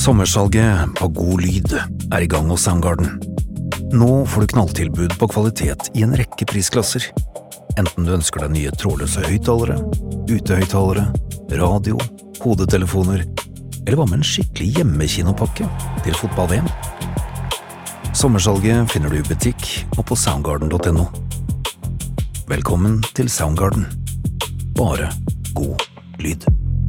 Sommersalget på god lyd er I gang hos Soundgarden. Nå får du knalltilbud på kvalitet I en rekke prisklasser. Enten du ønsker deg nye trådløse høyttalere, utehøyttalere, radio, hodetelefoner, eller hva med en skikkelig hjemmekinopakke til fotball-VM. Sommersalget finner du I butikk og på soundgarden.no. Velkommen til Soundgarden. Bare god lyd.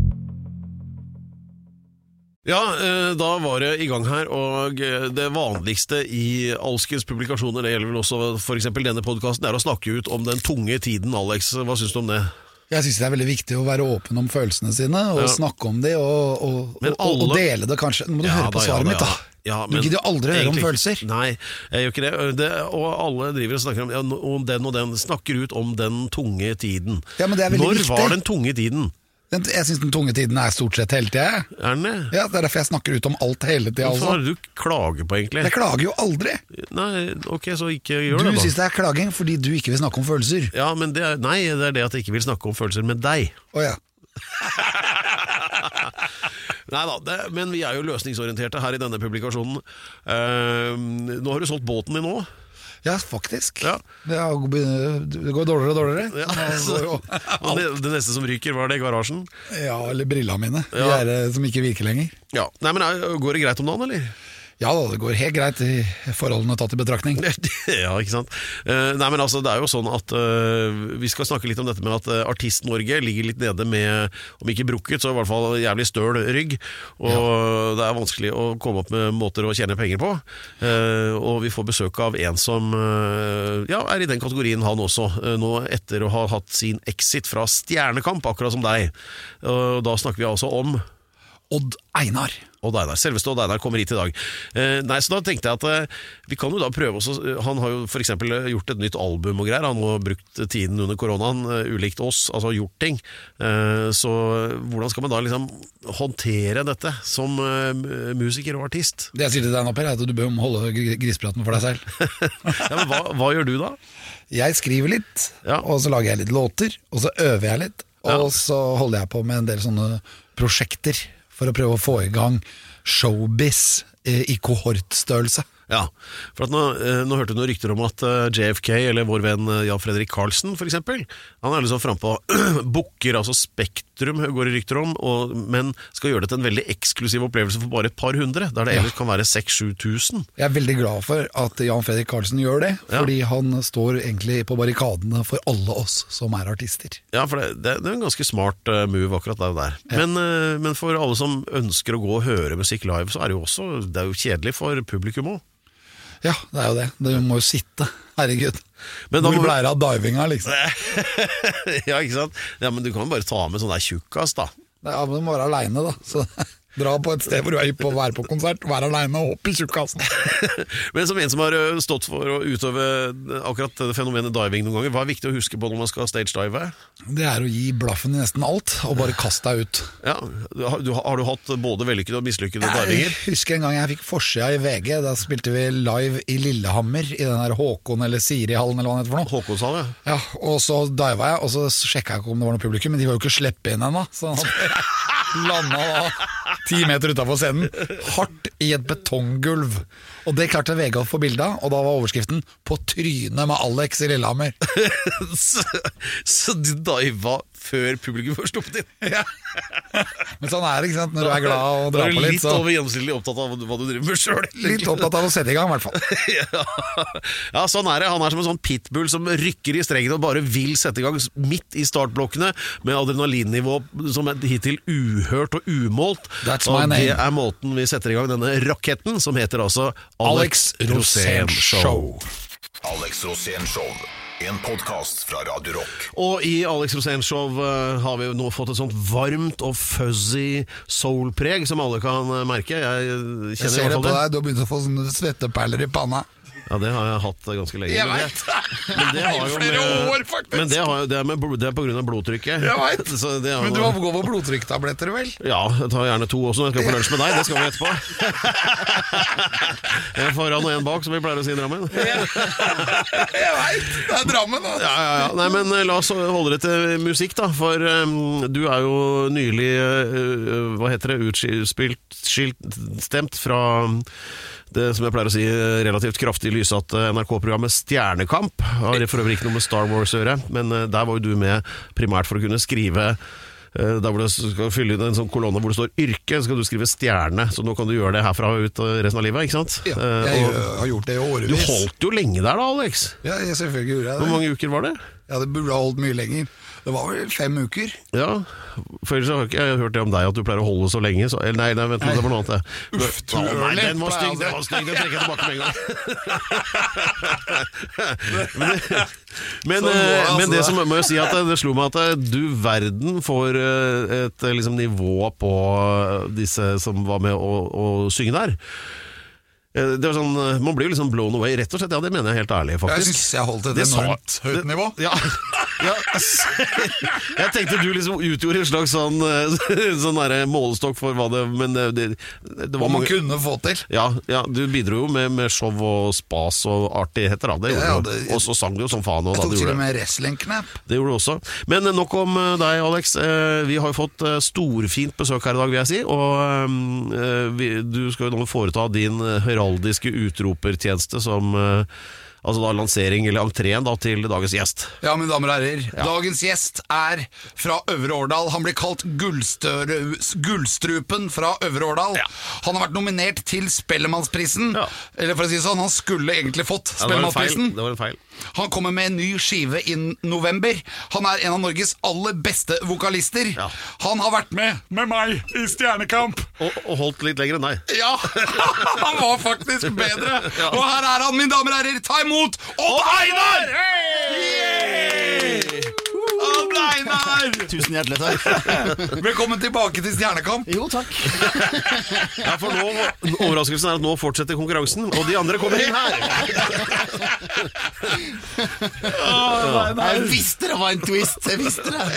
Ja, da var det I gang her, og det vanligste I alskens publikasjoner, det gjelder vel også for eksempel denne podcasten, å snakke ut om den tunge tiden. Alex, hva synes du om det? Jeg synes det veldig viktig å være åpen om følelsene sine, og snakke om det, og dele det kanskje. Nå må du høre på svaret mitt da. Ja, du gidder jo aldri høre om følelser. Nei, jeg gjør ikke det. Og alle driver og snakker om den og den, snakker ut om den tunge tiden. Ja, men det veldig viktig. Når var den tunge tiden? Jeg synes den tunge tiden stort sett hele tiden. Er den det? Ja, det derfor jeg snakker ut om alt hele tiden. Hva er det du klager på egentlig? Jeg klager jo aldri. Nei, ok, så ikke gjør det da. Du synes det klaging fordi du ikke vil snakke om følelser. Ja, men det er det at jeg ikke vil snakke om følelser med deg. Åja. Neida, men vi jo løsningsorienterte her I denne publikasjonen. Nå har du solgt båten din nå. Ja, faktisk. Ja. Det går dårligere og dårligere. Ja, det neste som ryker, var det I garasjen? Ja, eller brillene mine. Ja. De som ikke virker lenger. Ja, nei, men går det greit om dagen, eller? Ja, det går helt greit I forholdene tatt I betraktning. Ja, ikke sant? Nei, men altså, det jo sånn at vi skal snakke litt om dette med at Artist-Norge ligger litt nede med, om ikke brukket, så I hvert fall jævlig støl rygg, og det vanskelig å komme opp med måter å tjene penger på, og vi får besøk av en som I den kategorien han også, nå etter å ha hatt sin exit fra Stjernekamp, akkurat som deg. Og da snakker vi altså om Odd Einar. Selveste Odd Einar kommer hit I dag. Nei, så da tenkte jeg at vi kan jo da prøve også, han har jo for eksempel gjort et nytt album og greier, han har brukt tiden under koronaen, ulikt oss, altså gjort ting. Så hvordan skal man da liksom håndtere dette som musiker og artist? Det jeg sier til deg nå, Per, at du bør holde grispraten for deg selv. Ja, men hva gjør du da? Jeg skriver litt, og så lager jeg litt låter, og så øver jeg litt, og så holder jeg på med en del sånne prosjekter, for å prøve å få I gang showbiz I kohortstørrelse. Ja, for at nå hørte du noen rykter om at JFK, eller vår venn Jan Fredrik Karlsen for eksempel, han liksom fremme på Booker, altså Spektrum går I rykter om, men skal gjøre det til en veldig eksklusiv opplevelse for bare et par hundre, der det ellers kan være 6-7 tusen. Jeg veldig glad for at Jan Fredrik Karlsen gjør det, fordi han står egentlig på barrikadene for alle oss som artister. Ja, for det en ganske smart move akkurat der. Ja. Men for alle som ønsker å gå og høre musikk live, så det jo kjedelig for publikum også. Ja, det jo det. Du må jo sitte, herregud. Men hvor ble det av divinga, liksom? Ja, ikke sant? Ja, men du kan bare ta med sånn der tjukkas, da. Ja, men du må være alene, da. Så dra på et sted hvor du hypp på å være på konsert, være alene og hoppe I tjukkassen. Men som en som har stått for å utøve akkurat det fenomenet diving noen ganger, hva viktig å huske på når man skal stage-dive? Det å gi blaffen I nesten alt, og bare kaste deg ut. Ja, har du hatt både vellykkede og mislykkede divinger? Jeg husker en gang jeg fikk forsida I VG, da spilte vi live I Lillehammer, I den her Håkon eller Siri-hallen, eller hva det heter for noe. Håkonshall, ja. Ja, og så diva jeg, og så sjekket jeg ikke om det var noe publikum, men de var jo ikke sleppet inn ennå, så landet da 10 meter utenfor scenen, hardt I et betonggulv. Og det klarte VG å få bildet av, og da var overskriften «På trynet med Alex I Lillehammer». så du diva før publikum får stoppet inn? Ja. Men sånn det, ikke sant? Når du glad og drar på litt. Litt over gjennomsnittlig opptatt av hva du driver med selv. Litt opptatt av å sette I gang, I hvert fall. Ja, sånn det. Han som en sånn pitbull som rykker I strengen og bare vil sette I gang midt I startblokkene med adrenalinnivå som hittil uhørt og umålt. Og det måten vi setter I gang denne raketten, som heter altså Alex Rosén Show. Alex Rosén Show, en podcast fra Radio Rock. Og I Alex Rosén Show har vi nå fått et sånt varmt og fuzzy soul-preg som alle kan merke. Jeg ser det på deg, du har begynt å få sånne svetteperler I panna. Ja, det har jeg hatt ganske lenge. Jeg vet. Men det har jo flere år, faktisk. Men det er på grunn av blodtrykket. Jeg vet. Så det er Men du jo- går på blodtrykktabletter, vel? Ja, jeg tar gjerne 2 også når jeg skal på lunsj med deg. Det skal vi etterpå. En foran og en bak, som vi pleier å si i Drammen. Jeg vet, det Drammen da. Ja. Nei, men la oss holde det til musikk da. For du er jo nylig hva heter det, stemt fra det som jeg pleier å si relativt kraftig lyssatt NRK-programmet Stjernekamp. Har for øvrig ikke noe med Star Wars å gjøre, men der var jo du med primært for å kunne skrive der hvor du skal fylle inn en sånn kolonne hvor det står yrke, så skal du skrive stjerne, så nå kan du gjøre det herfra og ut resten av livet, ikke sant? Ja, jeg har gjort det i årevis. Du holdt jo lenge der da, Alex. Ja, selvfølgelig gjorde jeg det. Hvor mange uker var det? Ja, det burde ha holdt mye lenger. Det var vel 5 uker. Ja, for ellers har ikke jeg hørt det om deg at du pleier å holde så lenge så, Nei, vent, det var noe annet Uff, too nei, early, den var stygg, pleier jeg å si. den trekker jeg tilbake med en gang Men Sånn går det, altså. det som må jeg si at det slo meg at du verden får et liksom, nivå på disse som var med å synge der. Det var sånn, man blir jo liksom blown away, rett og slett. Ja, det mener jeg helt ærlig, Jeg faktisk. synes jeg holdt et Det sa- enormt høyt nivå. Ja, jeg tenkte du liksom utgjorde en slags sånn der målestokk for hva det. Men det var Hva man mange. kunne få til. Ja, du bidro jo med show og spas og artigheter da, det gjorde Ja, du. det- Og så sang du jo som faen og Jeg da tok du til gjorde og det. med wrestlingknapp. Det gjorde du også. Men nok om deg, Alex. Vi har jo fått storfint besøk her i dag, vil jeg si. Og du skal jo nå foreta din heraldiske utropertjeneste som altså da lansering eller entreen da, til dagens gjest. Ja, mine damer og herrer, dagens gjest er fra Øvre Årdal. Han blir kalt Gullstrupen fra Øvre Årdal. Han har vært nominert til Spellemannsprisen. Ja. Eller for å si det sånn, han skulle egentlig fått Ja, det var en feil. Spellemannsprisen. Det var en feil. Han kommer med en ny skive i november. Han er en av Norges aller beste vokalister. Ja. Han har vært med meg i Stjernekamp. Og holdt litt lenger enn deg. Ja, han var faktisk bedre. Og her er han, mine damer og herrer. Ta imot Odd Einar! Odd Einar! Tusen hjertelig takk. Velkommen tilbake til Stjernekamp. Jo, takk. Ja, for nå, overraskelsen er at nå fortsetter konkurransen, og de andre kommer inn her. Jeg visste det var en twist. Jeg visste det.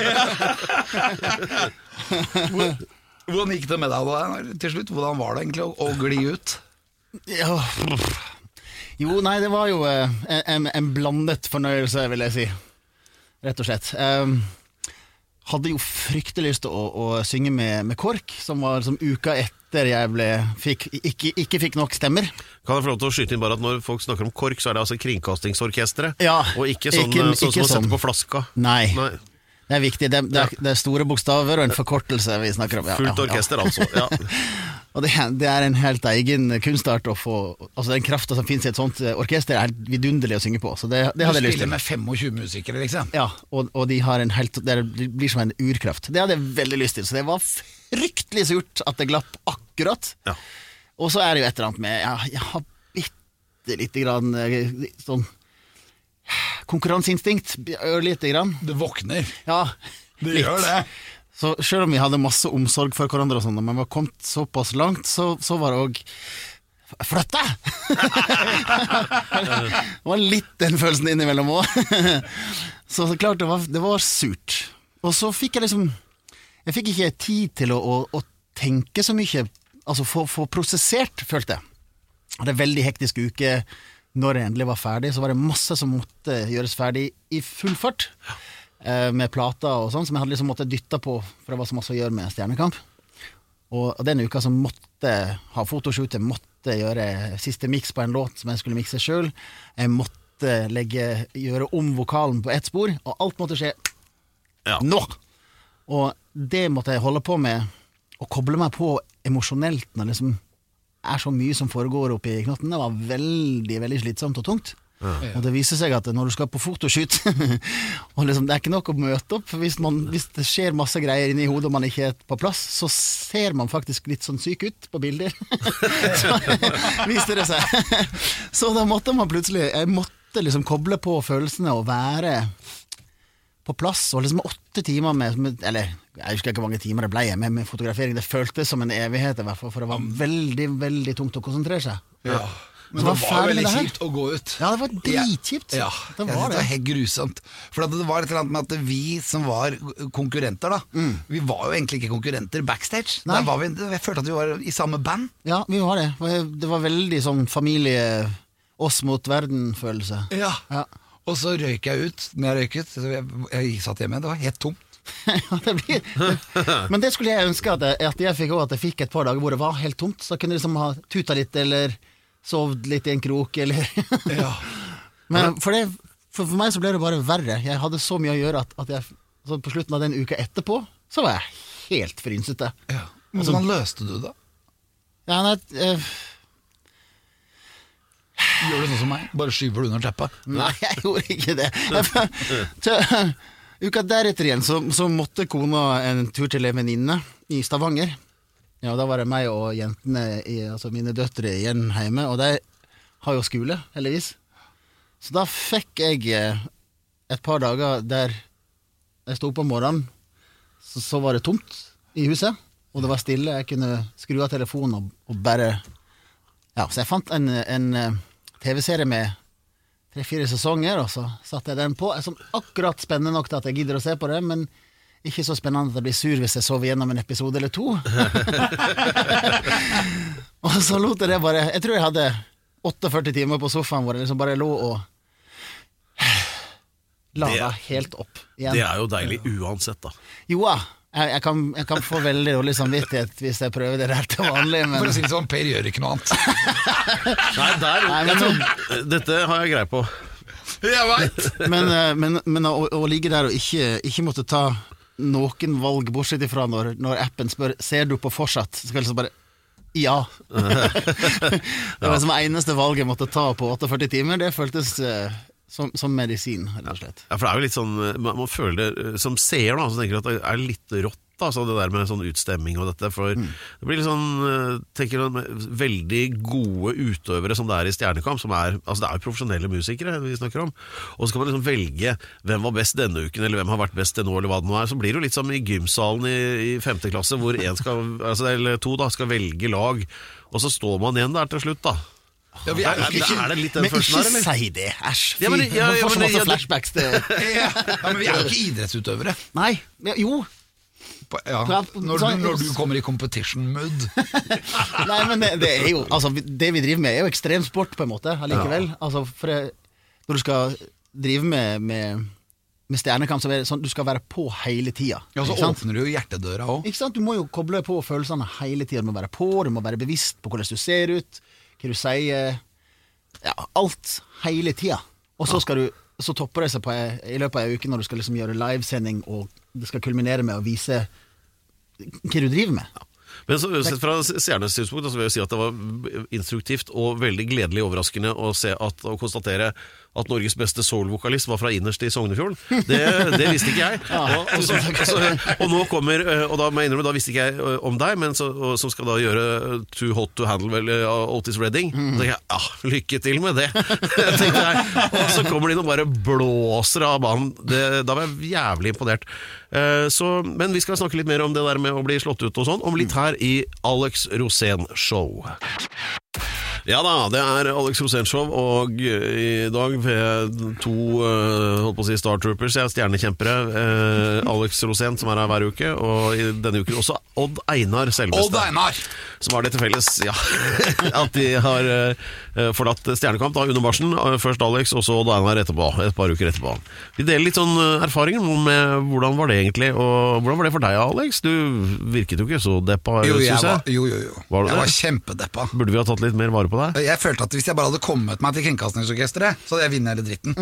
Hvordan gikk det med deg Odd Einar, til slutt? Hvordan var det egentlig å gli ut? Ja. Jo, nei, det var jo en blandet fornøyelse, vil jeg si. Rett og slett. Hadde jo fryktelig lyst til å synge med KORK, som var som uka etter jeg ikke fikk nok stemmer. Kan jeg få lov til å skyte inn bare at når folk snakker om KORK, så er det altså kringkastingsorkestret, Ja, og ikke sånn, ikke sånn som man sånn. setter på flaska. Nei. Det er viktig. Det er store bokstaver og en forkortelse vi snakker om. Ja, Fullt orkester, altså. Ja. Og det er en helt egen kunstart å få. Altså den kraften som finnes i et sånt orkester er helt vidunderlig å synge på. Så det Du hadde jeg lyst spiller til. med 25 musikere, liksom. Ja, og de har en helt, det blir som en urkraft. Det hadde jeg veldig lyst til. Så det var fryktelig surt at det glapp akkurat. Ja. Og så er det jo et eller annet med jeg har bitte lite grann sånn konkurranseinstinkt, ørlite grann. Det våkner. Ja, Det litt. gjør det. Så selv om vi hadde masse omsorg for hverandre og sånn, når man var kommet såpass langt, så var det også flytte! Det var litt den følelsen innimellom også. Så klart det var surt. Og så fikk jeg liksom, jeg fikk ikke tid til å tenke så mye, altså få prosessert, følte jeg. Jeg hadde en veldig hektisk uke. Når jeg endelig var ferdig, så var det masse som måtte gjøres ferdig i full fart. Med plater og sånn, som jeg hadde liksom måttet dytte på, for det var så masse å gjøre med Stjernekamp. Og den uka så måtte ha fotoshoot, jeg måtte gjøre siste mix på en låt som jeg skulle mikse selv. Jeg måtte gjøre om vokalen på ett spor, og alt måtte skje nå. Og det måtte jeg holde på med, å koble meg på emosjonelt når det liksom er så mye som foregår oppi knotten. Det var veldig, veldig slitsomt og tungt. Og det viser seg at når du skal på fotoshoot og liksom, det er ikke nok å møte opp hvis det skjer masse greier inni hodet og man ikke er på plass, så ser man faktisk litt sånn syk ut på bilder. Så viste det seg. Så da måtte man plutselig, jeg måtte liksom koble på følelsene og være på plass, og liksom 8 timer eller jeg husker ikke hvor mange timer det ble med fotografering. Det føltes som en evighet i hvert fall, for det var veldig, veldig tungt å konsentrere seg. Ja. Men det var veldig kjipt å gå ut. Ja, det var dritkjipt. Ja, det jeg var synes det var helt grusomt. For det var et eller annet med at vi som var konkurrenter da, vi var jo egentlig ikke konkurrenter backstage. Nei. Der var vi, jeg følte at vi var i samme band. Ja, vi var det. Det var veldig sånn familie, oss mot verden-følelse. Ja. Ja. Og så røyk jeg ut når jeg røyket. Så jeg satt hjemme, det var helt tomt. Ja, men det skulle jeg ønske at jeg fikk også, at jeg fikk et par dager hvor det var helt tomt. Så kunne jeg liksom ha tuta litt, eller sovd litt i en krok, eller Ja. Men for meg så ble det bare verre. Jeg hadde så mye å gjøre at jeg så på slutten av den uka etterpå, så var jeg helt frynsete. Ja. Men hvordan løste du det? Ja, nei, Gjør du sånn som meg? Bare skyver du under teppet? nei, jeg gjorde ikke det. Uka deretter igjen så måtte kona en tur til en venninne i Stavanger. Ja, da var det meg og jentene, altså mine døtre igjen hjemme, og de har jo skole, heldigvis. Så da fikk jeg et par dager der jeg stod på morgenen, så var det tomt i huset, og det var stille. Jeg kunne skru av telefonen og bare... Ja, så jeg fant en TV-serie med 3-4 sesonger, og så satte jeg den på. Sånn akkurat spennende nok til at jeg gidder å se på det, men ikke så spennende at jeg blir sur hvis jeg sover gjennom en episode eller 2. Og så lot jeg det bare... Jeg tror jeg hadde 48 timer på sofaen hvor jeg liksom bare lå og lada helt opp igjen. Det er jo deilig uansett da. Jo, jeg kan få veldig dårlig samvittighet hvis jeg prøver det der til vanlig, men... For å si det sånn, Per gjør ikke noe annet. Nei, dette har jeg greie på. Jeg vet! Men å ligge der og ikke måtte ta noen valg bortsett ifra når appen spør, ser du på fortsatt? Så skal jeg liksom bare, ja. Det var som eneste valg jeg måtte ta på 48 timer, det føltes som medisin, rett og slett. Ja, for det er jo litt sånn, man føler det, som seer da, så tenker jeg at det er litt rått, altså det der med sånn utstemming og dette, for det blir litt sånn, tenker jeg, veldig gode utøvere som det er i Stjernekamp, som altså det er jo profesjonelle musikere vi snakker om, og så kan man liksom velge hvem var best denne uken, eller hvem har vært best til nå, eller hva det nå er. Så blir det jo litt som i gymsalen i 5. klasse, hvor eller 2 da, skal velge lag, og så står man igjen der til slutt da. Ja, vi Er det litt den Men følelsen her, ikke eller? si det, æsj. Ja, men- ja, Jeg får så men- masse flashbacks til... Ja, men vi er jo ikke idrettsutøvere. Nei, jo. Ja, når du kommer i competition mood. Nei, men det er jo, altså det vi driver med er jo ekstremsport på en måte, allikevel. Altså, når du skal drive med Stjernekamp, så er det sånn, du skal være på hele tida. Ja, så ikke sant? åpner du jo hjertedøra også. Ikke sant? Du må jo koble på følelsene hele tida. Du må være på, du må være bevisst på hvordan du ser ut, hva du sier, ja, alt hele tida. Og så skal så topper det seg i løpet av en uke når du skal liksom gjøre livesending, og det skal kulminere med å vise hva du driver med. Men så, sett fra Stjernes synspunkt, så vil jeg si at det var instruktivt og veldig gledelig overraskende å se og konstatere at Norges beste soul-vokalist var fra innerst i Sognefjorden. Det visste ikke jeg. Og nå kommer, og da mener du, da visste ikke jeg om deg, men som skal da gjøre Too Hot to Handle, vel, Otis Redding. Så tenker jeg, lykke til med det. Tenkte jeg. Og så kommer de og bare blåser av banen. Da var jeg jævlig imponert. Men vi skal snakke litt mer om det der med å bli slått ut og sånn, om litt her i Alex Rosén Show. Ja da, det er Alex Rosén Show, og i dag ved 2 holdt på å si Star Troopers, stjernekjempere, Alex Rosén som er her hver uke, og i denne uken også Odd Einar selvbeste. Odd Einar! Som har det til felles, ja, at de har forlatt Stjernekamp da, under marsjen, først Alex, og så Odd Einar etterpå, et par uker etterpå. Vi deler litt sånn erfaringer med hvordan var det egentlig, og hvordan var det for deg, Alex? Du virket jo ikke så deppa, synes jeg. Jo. Var Jeg var kjempedeppa. Burde vi ha tatt litt mer vare på deg? Jeg følte at hvis jeg bare hadde kommet meg til Kringkastingsorkestret, så hadde jeg vunnet hele dritten.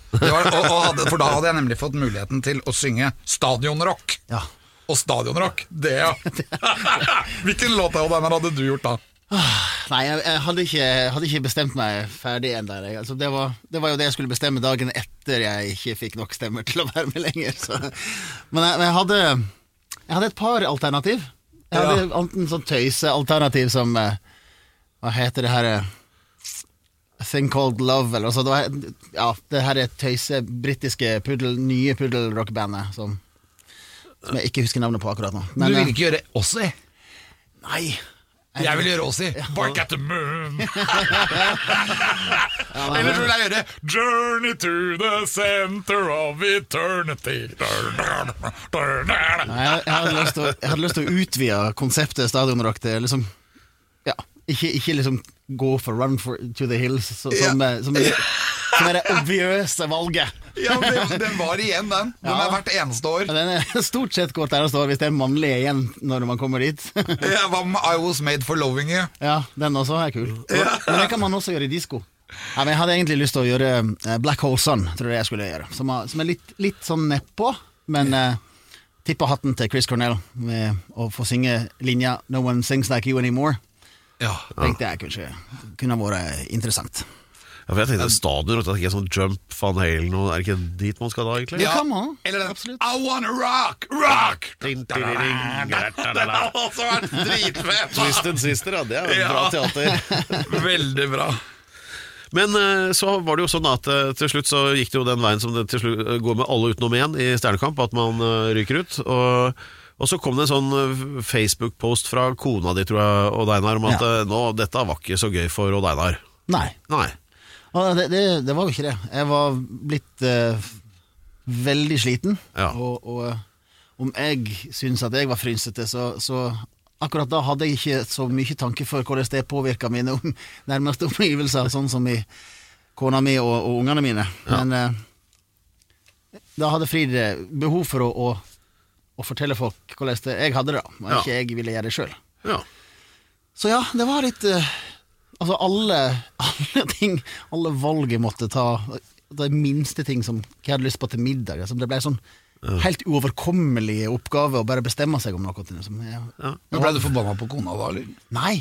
For da hadde jeg nemlig fått muligheten til å synge stadionrock. Ja. Og stadionrock, det ja. Hvilken låt hadde du gjort da? Nei, jeg hadde ikke bestemt meg ferdig enda. Altså, det var jo det jeg skulle bestemme dagen etter jeg ikke fikk nok stemmer til å være med lenger. Så. Men jeg hadde et par alternativ. Jeg hadde enten sånn tøysealternativ som hva heter det her A Thing Called Love, eller altså, det her tøyse britiske nye puddelrockbandet som jeg ikke husker navnet på akkurat nå. Men, Du vil ikke gjøre Ozzy? Nei, Jeg vil gjøre Åsi. Bark at the moon. Eller så vil jeg gjøre Journey to the center of eternity. Jeg hadde lyst til å utvide konseptet stadionrock til liksom, ja, ikke liksom gå for Run to the Hills som er det obviøse valget. Ja, den var igjen den. Den er hvert eneste år. Den er stort sett hvert eneste år hvis det er mannlig igjen når man kommer dit. Ja, hva med I Was Made for Loving You? Ja, den også er kul. Men det kan man også gjøre i disco. Ja, men jeg hadde egentlig lyst til å gjøre Black Hole Sun, tror jeg skulle gjøre, som er litt sånn nedpå, men tipper hatten til Chris Cornell med å få synge linja No One Sings Like You Anymore. Ja. Tenkte jeg kanskje kunne vært interessant. Ja, for jeg tenkte stadion, at det ikke er sånn Jump, Van Halen, og er det ikke dit man skal da, egentlig? Det kan man, eller den, absolutt. I wanna rock, rock! Den har også vært dritfett. Twisted Sister, ja, det er jo bra teater. Veldig bra. Men så var det jo sånn at til slutt så gikk det jo den veien som det til slutt går med alle utenom en i Stjernekamp, at man ryker ut, og så kom det en sånn Facebook-post fra kona di, tror jeg, Odd Einar, om at dette var ikke så gøy for Odd Einar. Nei. Det var jo ikke det. Jeg var blitt veldig sliten, og om jeg synes at jeg var frynsete, så akkurat da hadde jeg ikke så mye tanke for hvordan det påvirket mine nærmeste omgivelser, sånn som i kona mi og ungene mine. Men da hadde Frid behov for å fortelle folk hvordan jeg hadde det da, og ikke jeg ville gjøre det selv. Ja. Så ja, det var litt altså alle ting, alle valg jeg måtte ta, de minste ting som jeg hadde lyst på til middag, som det ble sånn helt uoverkommelige oppgave å bare bestemme seg om noe. Men ble du forbannet på kona da, eller? Nei,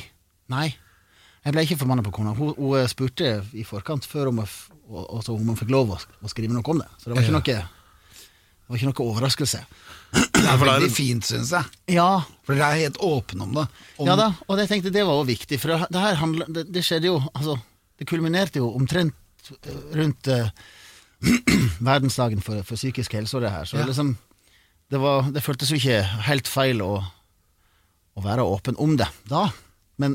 jeg ble ikke forbannet på kona. Hun spurte i forkant før om hun fikk lov å skrive noe om det, så det var ikke noe overraskelse. Det er veldig fint, synes jeg. Ja. For dere er helt åpne om det. Ja da, og jeg tenkte det var også viktig, for det skjedde jo, altså, det kulminerte jo omtrent rundt verdensdagen for psykisk helse og det her, så liksom, det føltes jo ikke helt feil å være åpen om det da, men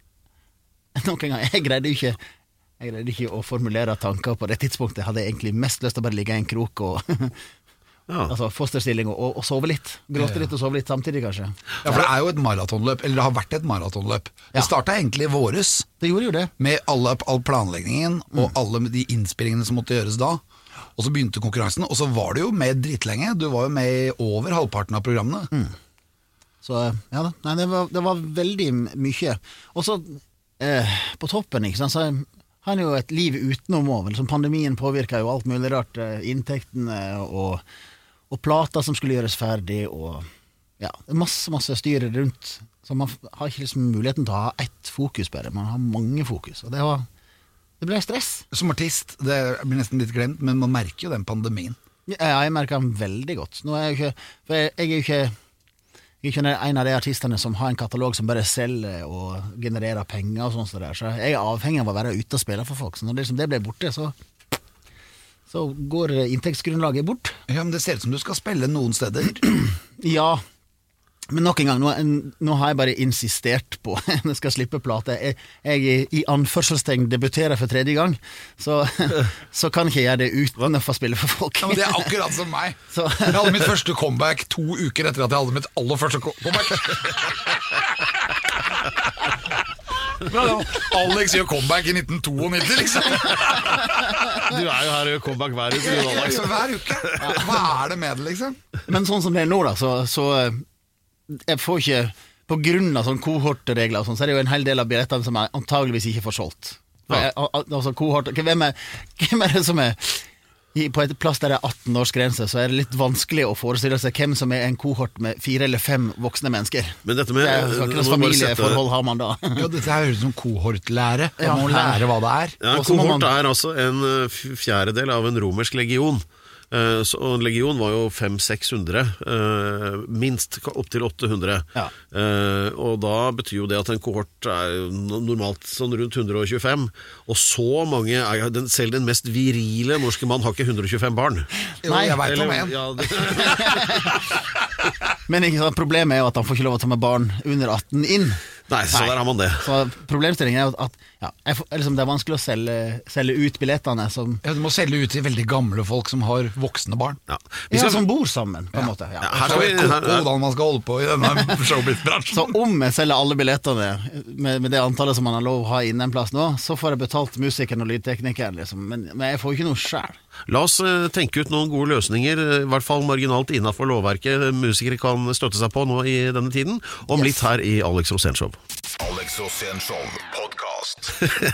noen gang, jeg greide ikke å formulere tanker på det tidspunktet. Jeg hadde egentlig mest lyst til å bare ligge i en krok og altså fosterstilling og sove litt, gråte litt og sove litt samtidig kanskje. Ja, for det er jo et maratonløp, eller det har vært et maratonløp. Det startet egentlig i våres. Det gjorde jo det. Med all planleggingen og alle de innspillingene som måtte gjøres da. Og så begynte konkurransen, og så var du jo med dritlenge. Du var jo med i over halvparten av programmene. Så ja da, nei, det var veldig mye. Og så på toppen, ikke sant, så har han jo et liv utenom over. Liksom, pandemien påvirket jo alt mulig rart, inntektene og plater som skulle gjøres ferdig, og ja, masse styr rundt. Så man har ikke liksom muligheten til å ha ett fokus på det, man har mange fokus, og det ble stress. Som artist, det blir nesten litt glemt, men man merker jo den pandemien. Ja, jeg merker den veldig godt. Nå er jeg er jo ikke en av de artistene som har en katalog som bare selger og genererer penger og sånt der, så jeg er avhengig av å være ute og spille for folk. Så når det ble borte, så går inntektsgrunnlaget bort. Ja, men det ser ut som du skal spille noen steder. Ja, men nok en gang, nå har jeg bare insistert på at jeg skal slippe plate. Jeg i anførselstegn debuterer for 3. gang, så kan ikke jeg gjøre det uten å få spille for folk. Ja, men det er akkurat som meg. Jeg hadde mitt første comeback 2 uker etter at jeg hadde mitt aller første comeback. Alex gjør comeback i 1992, liksom. Du er jo her og gjør comeback hver uke. Hver uke. Hva er det med det, liksom? Men sånn som det er nå da, så jeg får ikke, på grunn av sånn kohortregler og sånn, så er det jo en hel del av billettene som jeg antageligvis ikke får solgt. Altså kohort, hvem er det som er på et plass der det er 18 års grense, så er det litt vanskelig å forestille seg hvem som er en kohort med 4 eller 5 voksne mennesker. Men dette med hvilket familieforhold har man da? Ja, dette er jo som kohortlære. Man må lære hva det er. Ja, kohort er altså en 1/4 av en romersk legion. Så en legion var jo 500-600, minst opp til 800. Og da betyr jo det at en kohort er normalt sånn rundt 125, og så mange selv den mest virile norske mann har ikke 125 barn. Nei, jeg vet om en. Men ikke sant, problemet er jo at han får ikke lov å ta med barn under 18 inn. Nei, så der har man det. Så problemstillingen er at liksom det er vanskelig å selge ut billettene som Du må selge ut til veldig gamle folk som har voksne barn. Ja. som bor sammen, på en måte. Ja. Her skal vi, Hvordan man skal holde på i denne showbiz-bransjen. Så om jeg selger alle billettene med det antallet som man har lov å ha innen en plass nå, så får jeg betalt musikeren og lydteknikeren, liksom. Men jeg får jo ikke noe selv. La oss tenke ut noen gode løsninger, i hvert fall marginalt innenfor lovverket musikere kan støtte seg på nå i denne tiden, om litt her i Alex Rosénshow. Alex Rosénshow podcast.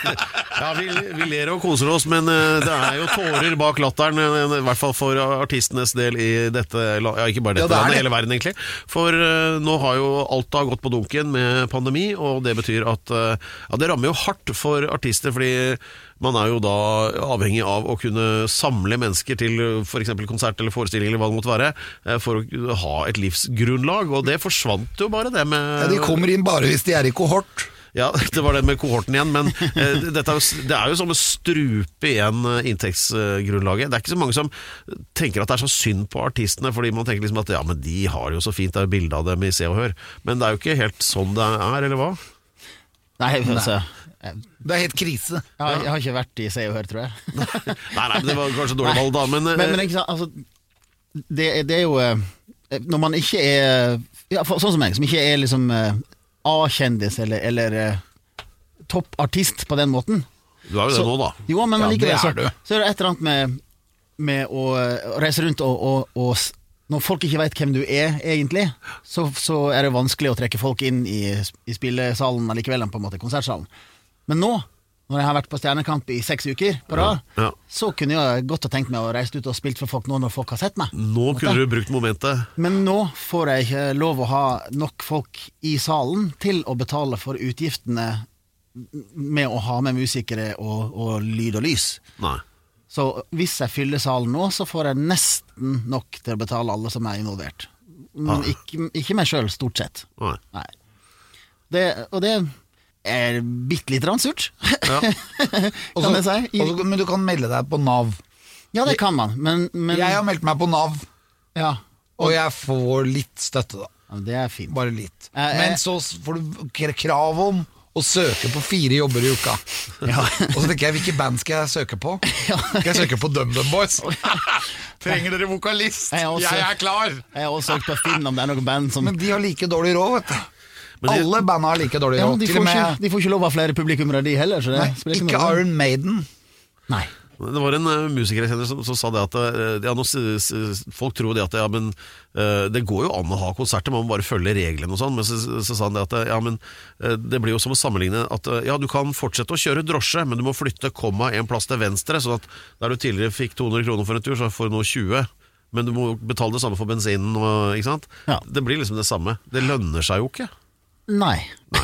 Ja, vi ler og koser oss, men det er jo tårer bak latteren, i hvert fall for artistenes del i dette, ja, ikke bare dette landet, hele verden egentlig. For nå har jo alt har gått på dunken med pandemi, og det betyr at det rammer jo hardt for artister, fordi man er jo da avhengig av å kunne samle mennesker til for eksempel konsert eller forestilling eller hva det måtte være, for å ha et livsgrunnlag, og det forsvant jo bare det med... Ja, de kommer inn bare hvis de er i kohort. Ja, det var det med kohorten igjen, men det er jo som å strupe igjen inntektsgrunnlaget. Det er ikke så mange som tenker at det er så synd på artistene, fordi man tenker liksom at ja, men de har det jo så fint, det er jo bilde av dem i Se og Hør. Men det er jo ikke helt sånn det er, eller hva? Nei, altså... Det er helt krise. Jeg har ikke vært i Se og Hør, tror jeg. Nei, men det var kanskje dårlig valg da, men ikke sant, altså, det er jo når man ikke er sånn som meg, som ikke er liksom A-kjendis eller toppartist på den måten. Du er jo det nå da. Jo, men likevel så er det et eller annet med å reise rundt og når folk ikke vet hvem du er egentlig, så er det vanskelig å trekke folk inn i spillesalen allikevel, på en måte, konsertsalen. Men nå, når jeg har vært på Stjernekamp i 6 uker på rad, så kunne jeg godt ha tenkt meg å reise ut og spilt for folk nå når folk har sett meg. Nå kunne du brukt momentet. Men nå får jeg ikke lov å ha nok folk i salen til å betale for utgiftene med å ha med musikere og lyd og lys. Nei. Så hvis jeg fyller salen nå, så får jeg nesten nok til å betale alle som er involvert. Men ikke meg selv, stort sett. Nei. Og det er bitte litt surt, kan jeg si. Men du kan melde deg på NAV. Ja, det kan man. Men jeg har meldt meg på NAV, og jeg får litt støtte da. Ja, det er fint. Bare litt. Men så får du krav om å søke på 4 jobber i uka. Og så tenker jeg, hvilke band skal jeg søke på? Skal jeg søke på DumDum Boys? Trenger dere vokalist? Jeg er klar! Jeg har også søkt på Finn om det er noen band som... Men de har like dårlig råd, vet du. Alle bandene har like dårlig råd. De får ikke lov av flere publikummere de heller. Så det ikke Iron Maiden. Nei. Det var en musiker jeg kjenner som sa det at folk tror det at men det går jo an å ha konserter, man må bare følge reglene og sånn, men så sa han det at men det blir jo som å sammenligne at du kan fortsette å kjøre drosje, men du må flytte en plass til venstre, så at der du tidligere fikk 200 kroner for en tur, så får du nå 20, men du må betale det samme for bensinen, ikke sant? Ja. Det blir liksom det samme. Det lønner seg jo ikke. Nei.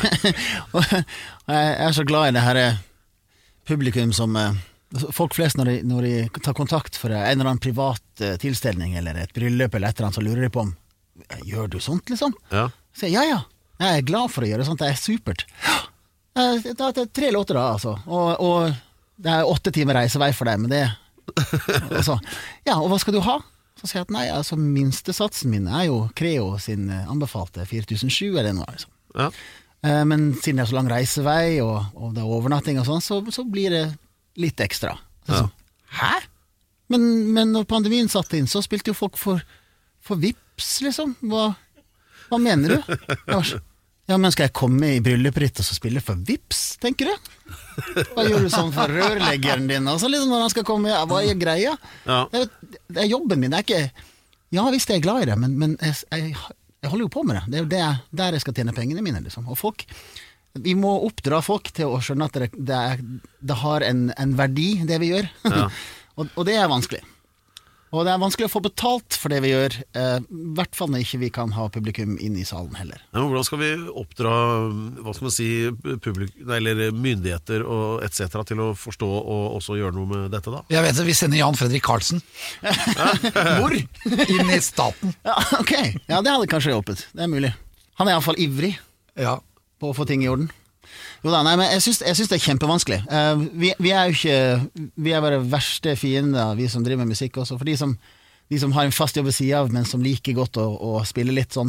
Jeg er så glad i det her publikum som folk flest når de tar kontakt for en eller annen privat tilstelning eller et bryllup eller et eller annet, så lurer de på om gjør du sånt liksom? Ja. Så jeg er glad for å gjøre sånt, det er supert. Det er 3 låter da altså, og det er 8 timer reisevei for deg, men det og så, og hva skal du ha? Så sier jeg at nei, altså minstesatsen min er jo Creo sin anbefalte 4007 eller noe liksom. Ja. Men siden det er så lang reisevei og det er overnatting og sånn, så blir det litt ekstra. Så, hæ? Men når pandemien satt inn, så spilte jo folk for vips, liksom. Hva mener du? Ja, men skal jeg komme i bryllupet ditt og så spille for vips, tenker du? Hva gjør du sånn for rørleggeren din? Og så liksom når han skal komme, hva er greia? Ja. Det er jobben min, det er ikke... Ja, visst er jeg glad i det, men jeg holder jo på med det. Det er jo der jeg skal tjene pengene mine, liksom. Og folk... Vi må oppdra folk til å skjønne at det har en verdi, det vi gjør. Ja. og det er vanskelig. Og det er vanskelig å få betalt for det vi gjør, i hvert fall når ikke vi kan ha publikum inn i salen heller. Ja, hvordan skal vi oppdra, hva skal man si, eller myndigheter og et cetera til å forstå og også gjøre noe med dette da? Jeg vet det, vi sender Jan Fredrik Karlsen. Hvor? Inn i staten. Ja, ok. Ja, det hadde kanskje hjulpet. Det er mulig. Han er i hvert fall ivrig. Ja. På å få ting i orden. Jo da, nei, men jeg synes det er kjempevanskelig. Vi er jo ikke, vi er bare verste fiender, vi som driver med musikk også, for de som har en fast jobb ved siden av, men som liker godt å spille litt sånn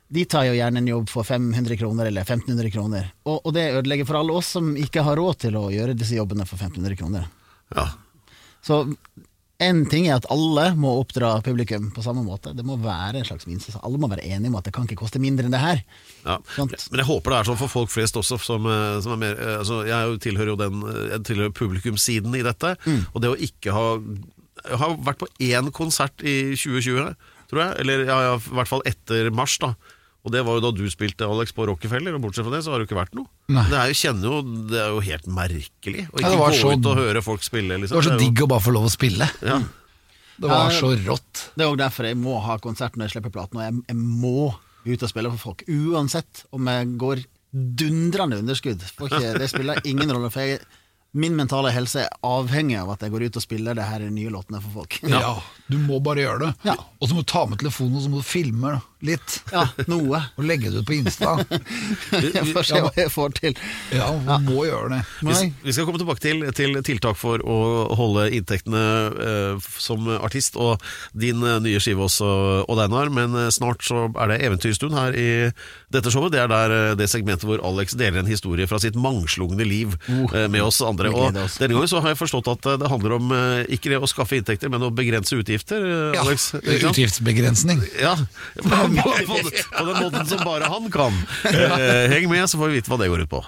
de tar jo gjerne en jobb for 500 kroner eller 1500 kroner. Og det ødelegger for alle oss som ikke har råd til å gjøre disse jobbene for 1500 kroner. Ja. Så en ting er at alle må oppdra publikum på samme måte. Det må være en slags minste. Alle må være enige om at det kan ikke koste mindre enn det her. Ja. Men jeg håper det er sånn for folk flest også, som er mer, altså jeg tilhører jo jeg tilhører publikumssiden i dette, og det å ikke jeg har vært på én konsert i 2020, tror jeg, eller ja, i hvert fall etter mars da, og det var jo da du spilte, Alex, på Rockefeller, og bortsett fra det så har det jo ikke vært noe. Det er jo helt merkelig å ikke gå ut og høre folk spille liksom. Det var så digg å bare få lov å spille. Ja. Det var så rått. Det er også derfor jeg må ha konsert når jeg slipper platen, og jeg må ut og spille for folk, uansett om jeg går dundrende underskudd. Det spiller ingen rolle, for min mentale helse er avhengig av at jeg går ut og spiller det her nye låtene for folk. Ja, du må bare gjøre det. Ja. Og så må du ta med telefonen, og så må du filme litt. Ja, noe. Og legge det ut på Insta. Jeg får se hva jeg får til. Ja, du må gjøre det. Vi skal komme tilbake til tiltak for å holde inntektene som artist og din nye skive også, Odd Einar, men snart så er det eventyrstund her i dette showet. Det er der det segmentet hvor Alex deler en historie fra sitt mangslungne liv med oss andre. Og denne gangen så har jeg forstått at det handler om ikke det å skaffe inntekter, men å begrense utgifter, Alex. Ja, utgiftsbegrensning. Ja, på den måten som bare han kan. Heng med, så får vi vite hva det går ut på.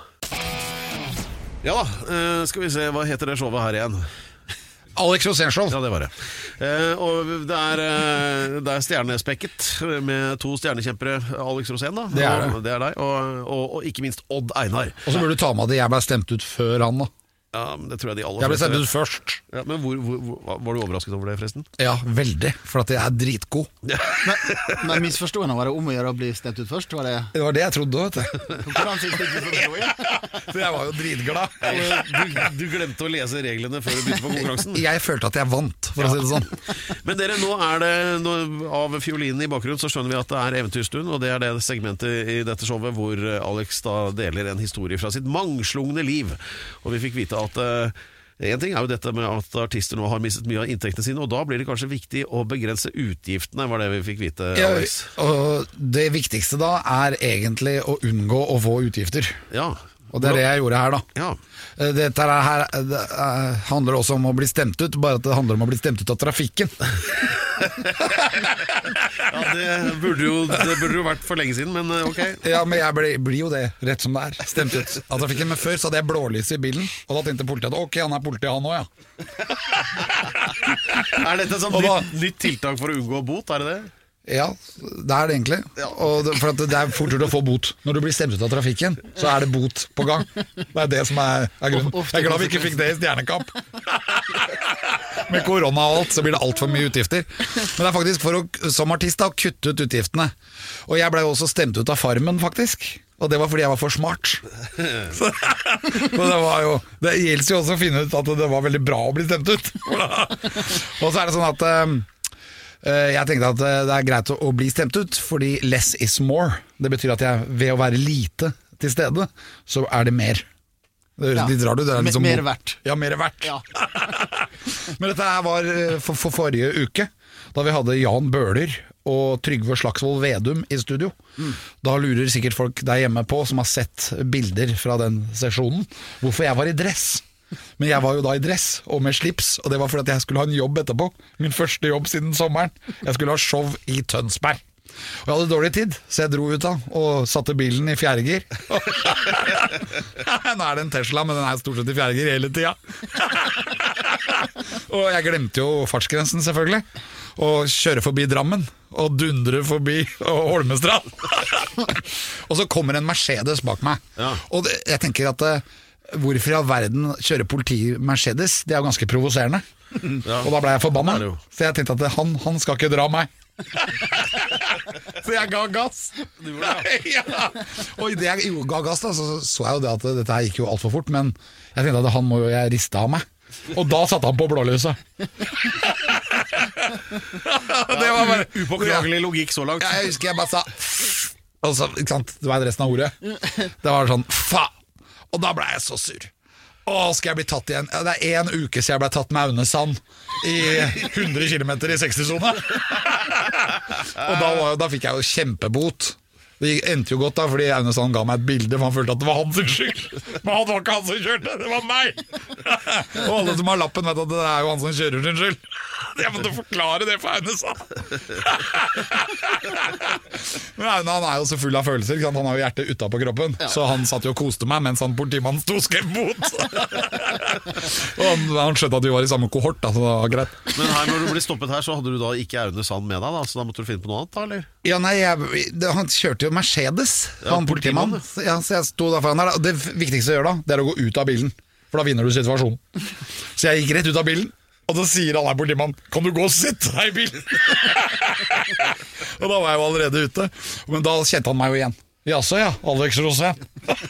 Ja da, skal vi se, hva heter det showet her igjen? Alex Rosénshow. Ja, det var det. Og det er stjernespekket med 2 stjernekjempere, Alex Rosén da. Det er det. Det er deg, og ikke minst Odd Einar. Og så burde du ta med at jeg ble stemt ut før han da. Ja, det tror jeg de aller Jeg ble fleste stemt vet. ut først. Ja, men var du overrasket over det forresten? Ja, veldig, for at jeg er dritgod. Men misforstående var det om å gjøre å bli stemt ut først? Var det Det var det jeg trodde, vet du. konkurranseinstinkt? Så jeg var jo dritglad. Du glemte å lese reglene før du begynte på konkurransen. Jeg følte at jeg vant, for å si det sånn. Men dere, nå er det av fiolinen i bakgrunnen så skjønner vi at det er eventyrstund, og det er det segmentet i dette showet hvor Alex da deler en historie fra sitt mangslungne liv. Og vi fikk vite at en ting er jo dette med at artister nå har mistet mye av inntektene sine, og da blir det kanskje viktig å begrense utgiftene, var det vi fikk vite, Alex. Ja, og det viktigste da er egentlig å unngå å få utgifter. Ja. Og det er det jeg gjorde her da. Ja. Dette her det handler også om å bli stemt ut, bare at det handler om å bli stemt ut av trafikken. Ja, det burde jo vært for lenge siden, men ok. Ja, men jeg blir jo det, rett som det er, stemt ut av trafikken. Men før så hadde jeg blålys i bilen, og da tenkte politiet at ok, han er politi han også, ja. Er dette sånn nytt tiltak for å unngå bot, er det det? Ja, det er det egentlig. Og for at det er fort gjort å få bot. Når du blir stemt ut av trafikken, så er det bot på gang. Det er det som er grunnen. Jeg er glad vi ikke fikk det i Stjernekamp. Med korona og alt, så blir det alt for mye utgifter. Men det er faktisk for å, som artist, da, kutte ut utgiftene. Og jeg ble også stemt ut av Farmen, faktisk. Og det var fordi jeg var for smart. Så det gjelder jo også å finne ut at det var veldig bra å bli stemt ut. Og så er det sånn at jeg tenkte at det er greit å bli stemt ut, fordi less is more. Det betyr at jeg, ved å være lite til stede, så er det mer. Det høres litt rart ut. Det er liksom, mer verdt. Ja, mer verdt. Ja. Men dette her var for forrige uke, da vi hadde Jan Bøhler og Trygve Slagsvold Vedum i studio. Da lurer sikkert folk der hjemme på, som har sett bilder fra den sesjonen, hvorfor jeg var i dress. Men jeg var jo da i dress og med slips, og det var fordi at jeg skulle ha en jobb etterpå. Min første jobb siden sommeren. Jeg skulle ha show i Tønsberg. Og jeg hadde dårlig tid, så jeg dro ut da og satte bilen i fjerdegir. Nå er det en Tesla, men den er stort sett i fjerdegir hele tida. Og jeg glemte jo fartsgrensen selvfølgelig, og kjøre forbi Drammen og dundre forbi Holmestrand. Og så kommer en Mercedes bak meg. Ja. Og jeg tenker at hvorfor i all verden kjører politi Mercedes? Det er jo ganske provoserende. Ja. Og da ble jeg forbanna. Det er det jo. Så jeg tenkte at han skal ikke dra meg. Så jeg ga gass. Ja. Og i det jeg ga gass da, så jeg jo det at dette her gikk jo alt for fort. Men jeg tenkte at han må jo jeg riste av meg. Og da satte han på blålyset. Det var bare upåklagelig logikk så langt. Jeg husker jeg bare sa og så, ikke sant, det var resten av ordet. Det var sånn faen. Og da ble jeg så sur. Skal jeg bli tatt igjen? Det er 1 uke siden jeg ble tatt med Aune Sand i 100 km i 60-zone. Og da fikk jeg jo kjempebot. Det endte jo godt da, fordi Aune Sand ga meg et bilde, for han følte at det var hans skyld. Men han var ikke han som kjørte, det var meg! Og alle som har lappen vet at det er jo han som kjører sin skyld. Jeg måtte forklare det for Aune Sand. Men Aune, han er jo så full av følelser, ikke sant? Han har jo hjertet utenpå kroppen. Så han satt jo og koste meg, mens han politimannen sto og skrev mot. Og han skjønte at vi var i samme kohort, da, så det var greit. Men her, når du ble stoppet her, så hadde du da ikke Aune Sand med deg, da, så da måtte du finne på noe annet, da, eller? Ja, nei, han kjørte jo Mercedes, han politimannen. Ja, så jeg sto der foran der, og det viktigste å gjøre da, det er å gå ut av bilen, for da vinner du situasjonen. Så jeg gikk rett ut av bilen, og så sier han her politimannen, kan du gå og sette deg i bilen? Og da var jeg jo allerede ute, men da kjente han meg jo igjen. Jaså ja, Alex Rosén.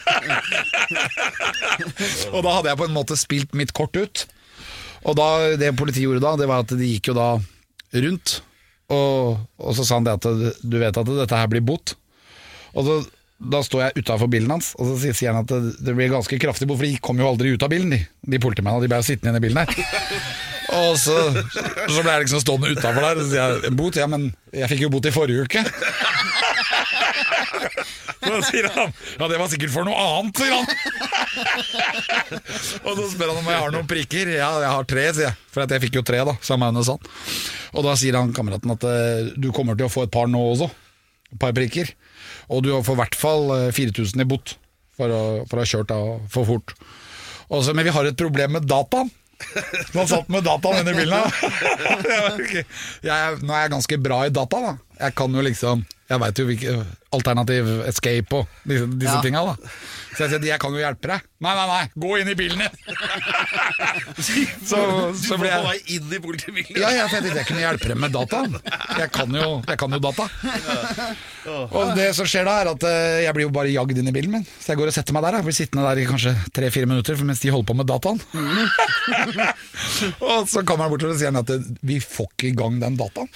Og da hadde jeg på en måte spilt mitt kort ut. Og da, det politiet gjorde da, det var at de gikk jo da rundt, og så sa han det at du vet at dette her blir bot. Og da står jeg utenfor bilen hans, og så sier han at det blir ganske kraftig bot, for de kom jo aldri ut av bilen, de politimennene, de ble jo sittende i bilen her. Og så ble jeg liksom stående utenfor der, og så sier jeg, en bot? Ja, men jeg fikk jo bot i forrige uke. Så sier han, ja det var sikkert for noe annet, sier han. Og så spør han om jeg har noen prikker. Ja, jeg har 3, sier jeg, for jeg fikk jo 3 da, sammen med henne sånn. Og da sier han kameraten at du kommer til å få et par nå også, et par prikker. Og du får i hvert fall 4000 i bot for å ha kjørt da for fort. Også, men vi har et problem med dataen. Han satt med dataen inne i bilen. Nå er jeg ganske bra i data da. Jeg kan jo liksom, jeg vet jo hvilke alternativ escape og disse tingene da. Så jeg sier, jeg kan jo hjelpe deg. Nei, gå inn i bilen din. Så ble jeg inn i politibilen. Ja, jeg tenkte jeg kunne hjelpe dem med dataen. Jeg kan jo data. Og det som skjer da er at jeg blir jo bare jagd inn i bilen min. Så jeg går og setter meg der. Jeg blir sittende der i kanskje 3-4 minutter mens de holder på med dataen. Og så kommer han bort og sier at vi får ikke i gang den dataen.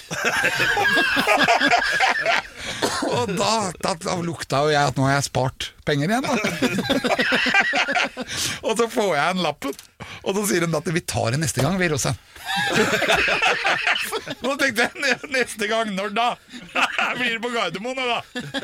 Og da lukta jo jeg at nå har jeg spart penger igjen da. Og så får jeg en lappen, og så sier hun at vi tar det neste gang, vi, Rosén. Nå tenkte jeg, neste gang, når da? Blir det på Gardermoen, da?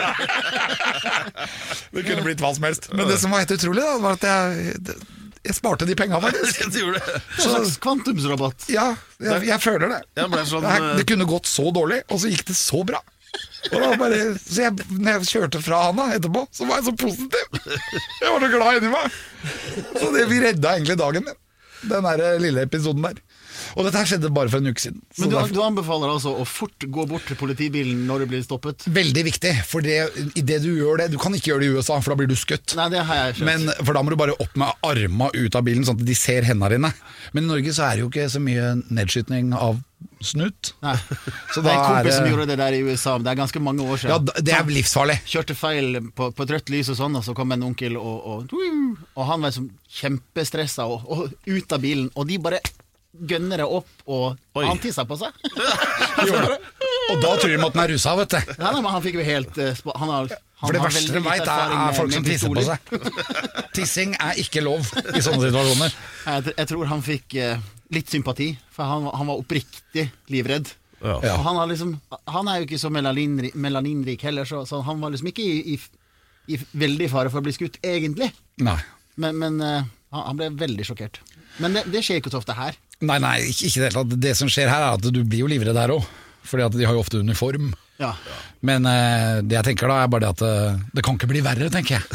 Det kunne blitt hva som helst. Men det som var helt utrolig da, var at jeg sparte de pengene faktisk. En slags kvantumsrabatt. Ja, jeg føler det. Det kunne gått så dårlig, og så gikk det så bra. Og da bare, så når jeg kjørte fra han da etterpå, så var jeg så positiv. Jeg var så glad inni meg. Så vi redda egentlig dagen min, den der lille episoden der. Og dette her skjedde bare for en uke siden. Men du anbefaler altså å fort gå bort til politibilen når du blir stoppet? Veldig viktig, for i det du gjør det, du kan ikke gjøre det i USA, for da blir du skutt. Nei, det har jeg skjønt. Men for da må du bare opp med armene ut av bilen, sånn at de ser hendene dine. Men i Norge så er det jo ikke så mye nedskytning av snut. Nei, så det er en kompis som gjorde det der i USA. Det er ganske mange år siden. Ja, det er livsfarlig. Kjørte feil på et rødt lys og sånn, og så kom en onkel og han var liksom kjempestresset og ut av bilen, og de bare gønner det opp, og han tisset på seg. Og da tror de at den er rusa, vet du. Nei, men han fikk jo helt for det verste de vet er folk som tisser på seg. Tissing er ikke lov i sånne situasjoner. Jeg tror han fikk litt sympati, for han var oppriktig livredd. Ja. Han er jo ikke så melaninrik heller, så han var liksom ikke i veldig fare for å bli skutt egentlig. Nei. Men han ble veldig sjokkert. Men det skjer ikke så ofte her. Nei, ikke det hele tatt. Det som skjer her er at du blir jo livredd her også, fordi at de har jo ofte uniform. Ja. Men det jeg tenker da er bare det at det kan ikke bli verre, tenker jeg.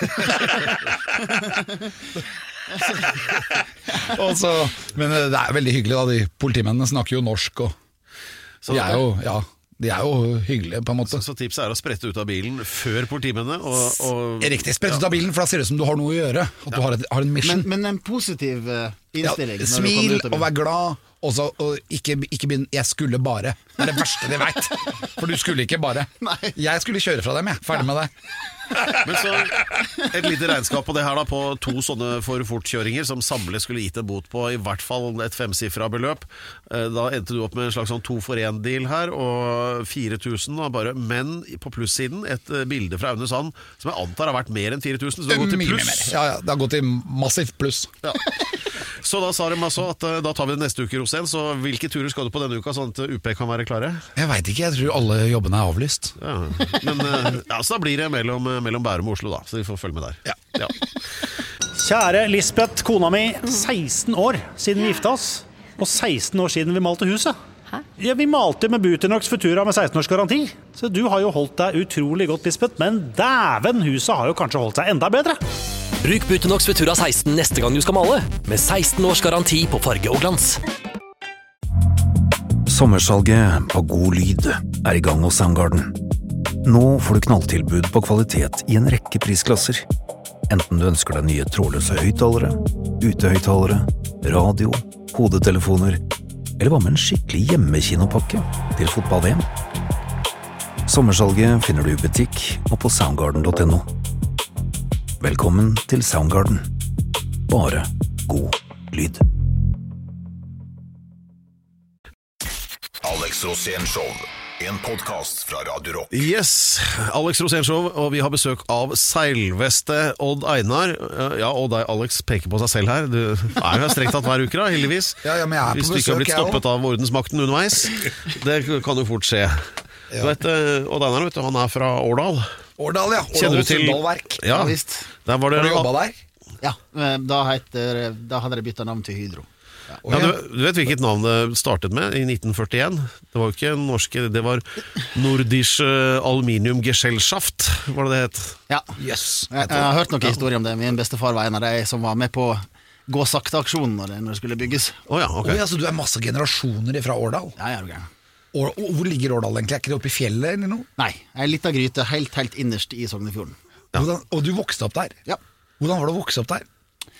Men det er veldig hyggelig da, de politimennene snakker jo norsk, og de er jo, de er jo hyggelige på en måte. Så tipset er å sprette ut av bilen før politimennene Riktig, sprette ut av bilen, for da ser det ut som du har noe å gjøre, at du har en mission. Men en positiv innstilling. Smil og vær glad. Og ikke begynne, jeg skulle bare. Det er det verste de vet. For du skulle ikke bare. Jeg skulle kjøre fra dem, ferdig med det. Men så et lite regnskap på det her da, på 2 sånne for fortkjøringer som samlet skulle gitt en bot på i hvert fall et 5-sifret beløp. Da endte du opp med en slags sånn 2-for-1-deal her, og 4000 da bare. Men på plussiden et bilde fra Aune Sand som jeg antar har vært mer enn 4000, så det har gått til pluss. Ja, det har gått til massivt pluss. Ja. Så Så da sa de altså at da tar vi det neste uke, Rosén. Så hvilke turer skal du på denne uka, sånn at UP kan være klare? Jeg vet ikke, jeg tror alle jobbene er avlyst. Ja. Men så da blir det mellom Bærum og Oslo, da. Så vi får følge med der. Ja. Kjære Lisbeth, kona mi, 16 år siden vi gifta oss, og 16 år siden vi malte huset. Hæ? Ja, vi malte med Butinox Futura med 16 års garanti. Så du har jo holdt deg utrolig godt, Lisbeth, men dæven, huset har jo kanskje holdt seg enda bedre. Bruk Butinox Futura 16 neste gang du skal male, med 16 års garanti på farge og glans. Sommersalget på God Lyd er i gang hos Soundgarden. Nå får du knalltilbud på kvalitet i en rekke prisklasser. Enten du ønsker deg nye trådløse høyttalere, utehøyttalere, radio, hodetelefoner, eller hva med en skikkelig hjemmekinopakke til fotball-VM? Sommersalget finner du i butikk og på soundgarden.no. Velkommen til Soundgarden. Bare god lyd. Alex Rosén Show, en podcast fra Radio Rock. Yes, Alex Rosén Show, og vi har besøk av seilveste Odd Einar. Ja, Odd Alex peker på seg selv her. Du er jo strengt tatt hver uke da, heldigvis. Ja, men jeg er på hvis du ikke har blitt besøk, stoppet av ordensmakten underveis. Det kan jo fort skje. Du vet, Odd Einar, vet du, han er fra Årdal. Årdal, ja. Kjenner du til Suldalverk. Ja, visst. Der var det, Har du jobbet der? Ja, da hadde de byttet navn til Hydro. Ja, du vet hvilket navn det startet med i 1941? Det var jo ikke norske, det var Nordische Aluminium Gesellschaft, var det het? Ja, Yes. jeg har hørt noen historier om det. Min bestefar var en av de som var med på gå sakte-aksjonen når det skulle bygges. Åja, ok. Oi, altså, du er masse generasjoner fra Årdal. Ja, er du gæren. Og hvor ligger Årdal egentlig? Er ikke det oppe i fjellet eller noe? Nei, en liten gryte helt innerst i Sognefjorden. Og du vokste opp der? Ja. Hvordan var det å vokse opp der?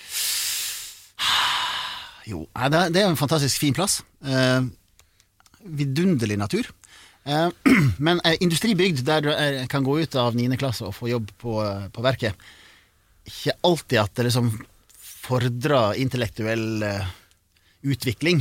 Jo, det er en fantastisk fin plass. Vidunderlig natur. Men industribygd der du kan gå ut av 9. klasse og få jobb på verket. Ikke alltid at det liksom fordrer intellektuell utvikling.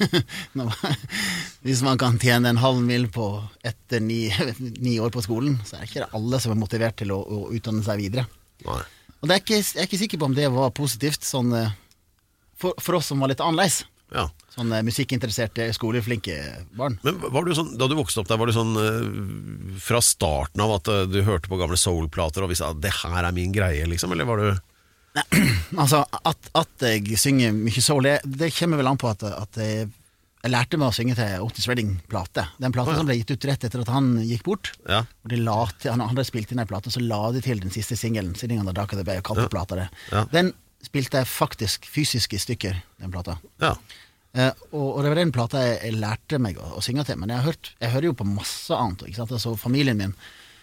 Hvis man kan tjene en halv mil på etter 9 år på skolen, så er det ikke alle som er motivert til å utdanne seg videre. Nei. Og jeg er ikke sikker på om det var positivt sånn for oss som var litt annerledes. Ja. Sånn musikkinteresserte, skoleflinke barn. Men var du sånn, da du vokste opp der, var du sånn fra starten av at du hørte på gamle soulplater og visste at det her er min greie, liksom, eller var du... Nei, altså, at jeg synger mye soul, det kommer vel an på at jeg lærte meg å synge til Otis Redding-plate. Den plate som ble gitt ut rett etter at han gikk bort. Ja. Og han hadde spilt inn en plate, så la de til den siste singelen, Sitting on the Dock of the Bay, og kalte plata det. Ja. Den spilte jeg faktisk fysisk i stykker, den plata. Ja. Og det var den plata jeg lærte meg å synge til, men jeg hører jo på masse annet, ikke sant? Altså, familien min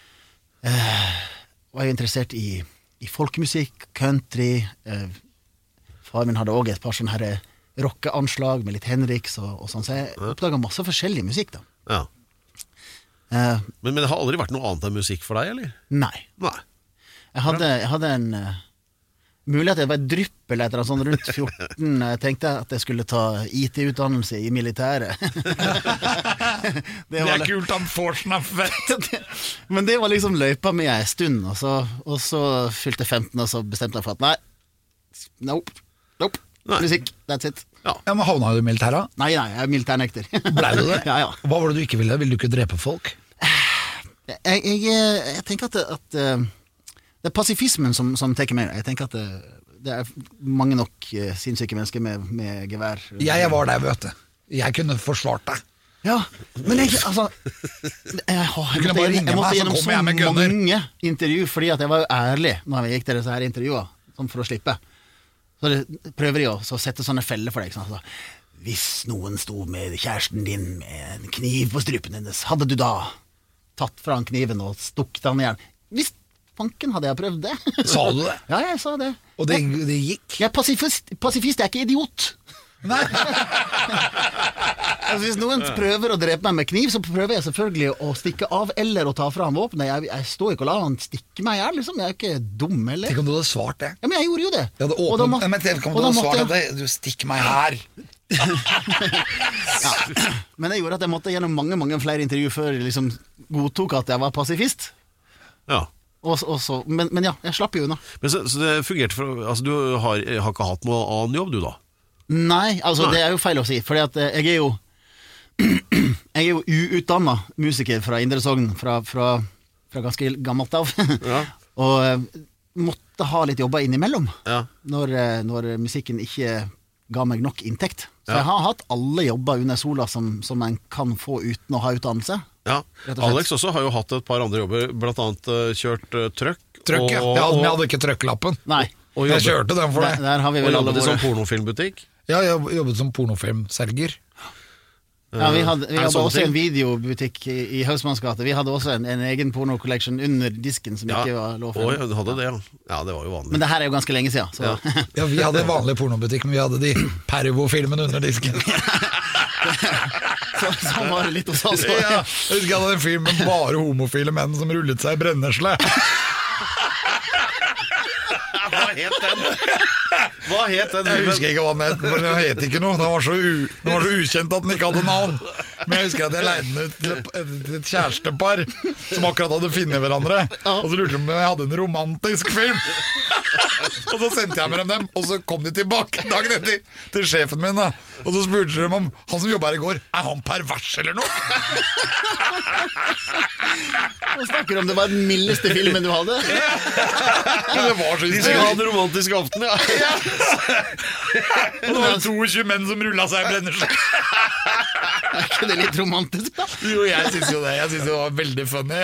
var jo interessert i folkemusikk, country. Far min hadde også et par sånne her rockeanslag med litt Henriks og sånn, så jeg oppdaget masse forskjellig musikk da. Ja. Men det har aldri vært noe annet enn musikk for deg, eller? Nei. Nei. Jeg hadde en mulig at jeg var et dryppel etter sånn rundt 14. Jeg tenkte at jeg skulle ta IT-utdannelse i militæret. Det er kult at Forsen er fett. Men det var liksom løypa med en stund, og så fylte jeg 15, og så bestemte jeg for at nope, Nei. musikk, that's it. Ja, men havna du i militæret? Nei, jeg er militærnekter. Ble du det? Ja. Hva var det du ikke ville? Ville du ikke drepe folk? Jeg tenker at det er pasifismen som tenker meg. Jeg tenker at det er mange nok sinnssyke mennesker med gevær. Jeg var der, vet du. Jeg kunne forsvart deg. Ja, men jeg kunne bare ringe meg, så gjennom kommer så jeg med gunner. mange intervju, fordi at jeg var jo ærlig når jeg gikk til disse her intervjuene, sånn for å slippe. Så prøver de å sette sånne feller for deg. Sånn, altså, hvis noen sto med kjæresten din med en kniv på strupen hennes, hadde du da tatt fra han kniven og stukket han i hjel? Hvis fanken hadde jeg prøvd det. Sa du det? Ja, jeg sa det. Og det gikk? Jeg er pasifist, jeg er ikke idiot. Nei. Altså, hvis noen prøver å drepe meg med kniv, så prøver jeg selvfølgelig å stikke av eller å ta fra han våpenet. Jeg står ikke og lar han stikke meg her, liksom. Jeg er ikke dum, eller? Tenk om du hadde svart det. Ja, men jeg gjorde jo det. Jeg hadde åpnet, men tenk om du hadde svart det. Du stikker meg her. Ja. Men det gjorde at jeg måtte gjennom mange flere intervju før jeg liksom godtok at jeg var pasifist. Ja. Men ja, jeg slapp jo unna. Men så det fungerte for, altså du har ikke hatt noe annen jobb du da? Nei, altså det er jo feil å si, fordi at jeg er jo uutdannet musiker fra Indre Sogn, fra ganske gammelt av, og måtte ha litt jobber innimellom, når musikken ikke ga meg nok inntekt. Så jeg har hatt alle jobber under sola som en kan få uten å ha utdannelse. Ja, Alex også har jo hatt et par andre jobber, blant annet kjørt trøkk. Trøkk, ja. Jeg hadde ikke trøkklappen. Nei. Jeg kjørte den for deg. Der har vi vel alle jobbet i våre. sånn pornofilmbutikk. Ja, jeg jobbet som pornofilmselger. Ja, vi hadde også en videobutikk i Hausmanns gate. Vi hadde også en egen porno-collection under disken som ikke var lov for. Du hadde det, ja. Ja, det var jo vanlig. Men det her er jo ganske lenge siden. Så. Ja, vi hadde en vanlig pornobutikk, men vi hadde de pervo-filmene under disken. Sånn var det litt hos oss. Ja, jeg husker jeg hadde en film med bare homofile menn som rullet seg i brennesle. Hva het den? Jeg husker ikke hva den het, men den het ikke noe. Den var så ukjent at den ikke hadde navn. Men jeg husker at jeg leide den ut til et kjærestepar som akkurat hadde funnet hverandre. Og så lurte de om jeg hadde en romantisk film. Og så sendte jeg med dem, og så kom de tilbake dagen etter til sjefen min da. Og så spurte de om han som jobbet her i går, er han pervers eller noe? Nå snakker du om det var den mildeste filmen du hadde. Det var så De skulle ha den romantiske aften, ja. Og det var 22 menn som rullet seg i brennesle. Er ikke det litt romantisk da? Jo, jeg synes jo det. Jeg synes det var veldig funny.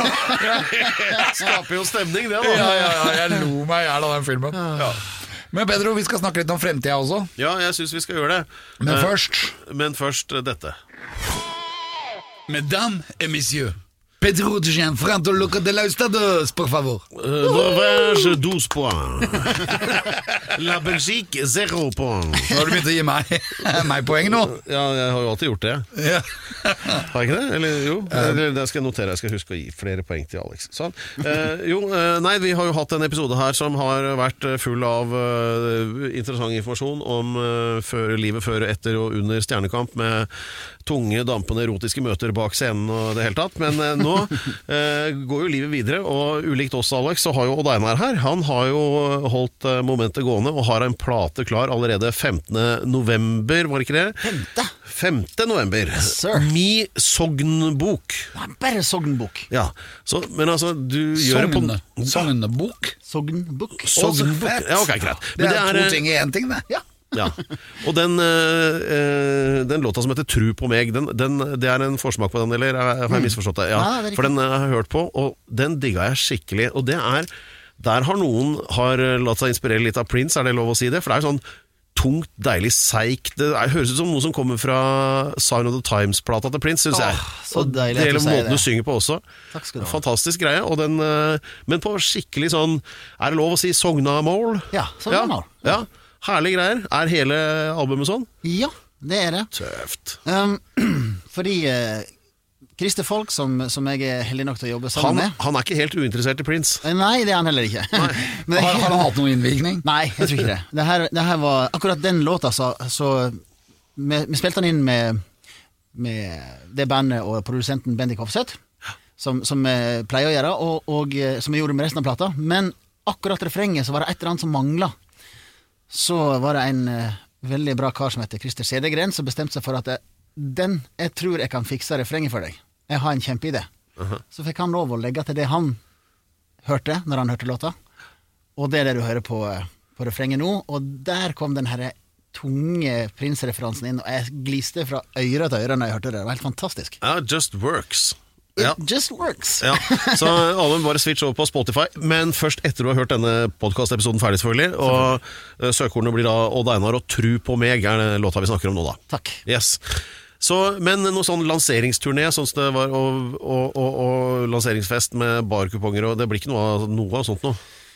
Skaper jo stemning, det da. Ja, jeg lo meg i hjel av den filmen. Ja. Men Pedro, vi skal snakke litt om fremtiden også. Ja, jeg synes vi skal gjøre det. Men først dette. Mesdames et messieurs, Pedro de Gianfranto Loca de la Ustados, por favor. Norvège 12 points. La Belgique 0 points. Nå har du begynt å gi meg poeng nå. Ja, jeg har jo alltid gjort det. Ja. Har jeg ikke det? Eller jo, det skal jeg notere. Jeg skal huske å gi flere poeng til Alex. Sånn. Nei, vi har jo hatt en episode her som har vært full av interessant informasjon om livet før, etter og under Stjernekamp, med tunge, dampende, erotiske møter bak scenen og det hele tatt. Men nå går jo livet videre, og ulikt oss, Alex, så har jo Odd Einar her. Han har jo holdt momentet gående og har en plate klar allerede 15. november, var det ikke det? 5. november. Yes, sir. Mi Sognbok. Nei, bare Sognbok. Ja, så, men altså, du gjør det på... Sognebok? Sognbok. Sognbok. Ja, ok, greit. Det er 2 ting i 1 ting, det. Ja. Ja, og den låta som heter Tru på meg, det er en forsmak på den, eller har jeg misforstått det? Ja, for den har jeg hørt på, og den digga jeg skikkelig, og det er, der har noen latt seg inspirere litt av Prince, er det lov å si det? For det er sånn tungt, deilig, seik, det høres ut som noe som kommer fra Sign of the Times-plata til Prince, synes jeg. Så deilig det at du sier måten det. du synger på også. Takk skal du ha. Fantastisk greie, og den, men på skikkelig sånn, er det lov å si Sognamål? Ja, Sognamål. Ja. Herlige greier. Er hele albumet sånn? Ja, det er det. Tøft. Fordi Christer Folk, som jeg er heldig nok til å jobbe sammen med. Han er ikke helt uinteressert i Prince. Nei, det er han heller ikke. Men Har han hatt noen innvirkning? Nei, jeg tror ikke det. Det her var akkurat den låta, så vi spilte den inn med det bandet og produsenten Bendik Hofseth, som vi pleier å gjøre, og som vi gjorde med resten av plata. Men akkurat refrenget så var det et eller annet som manglet. Så var det en veldig bra kar som heter Christer Sedegren, som bestemte seg for at jeg tror jeg kan fikse refrenget for deg. Jeg har en kjempeidé. Så fikk han lov å legge til det han hørte når han hørte låta. Og det er det du hører på refrenget nå. Og der kom den her tunge Prince-referansen inn, og jeg gliste fra øre til øre når jeg hørte det. Det var helt fantastisk. Ja, Just Works. It just works. Ja, så alle må bare switch over på Spotify. Men først etter du har hørt denne podcast-episoden ferdig, selvfølgelig. Og søkeordene blir da Odd Einar og Tru på meg, er det låta vi snakker om nå da. Takk. Yes. Så, men noe sånn lanseringsturné, sånn som det var, og lanseringsfest med barkuponger, og det blir ikke noe av sånt nå?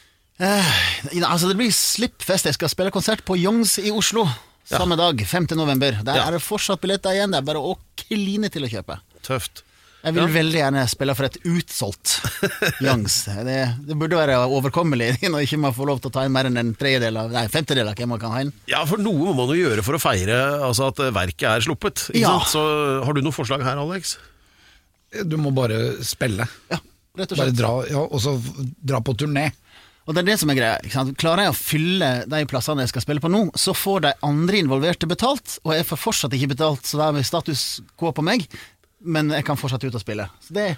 Altså det blir slippfest. Jeg skal spille konsert på Youngs i Oslo samme dag, 5. november. Der er det fortsatt billetter igjen. Det er bare å kline til å kjøpe. Tøft. Jeg vil veldig gjerne spille for et utsolgt Youngs. Det burde være overkommelig når ikke man får lov til å ta inn mer enn en femtedel av hvem man kan ha inn. Ja, for noe må man jo gjøre for å feire altså at verket er sluppet, ikke sant? Så har du noen forslag her, Alex? Du må bare spille. Ja, rett og slett. Bare dra, og så dra på turné. Og det det som greia, ikke sant? Klarer jeg å fylle de plassene jeg skal spille på nå, så får de andre involverte betalt, og jeg får fortsatt ikke betalt, så da er status quo på meg, men jeg kan fortsatt ut og spille. Så det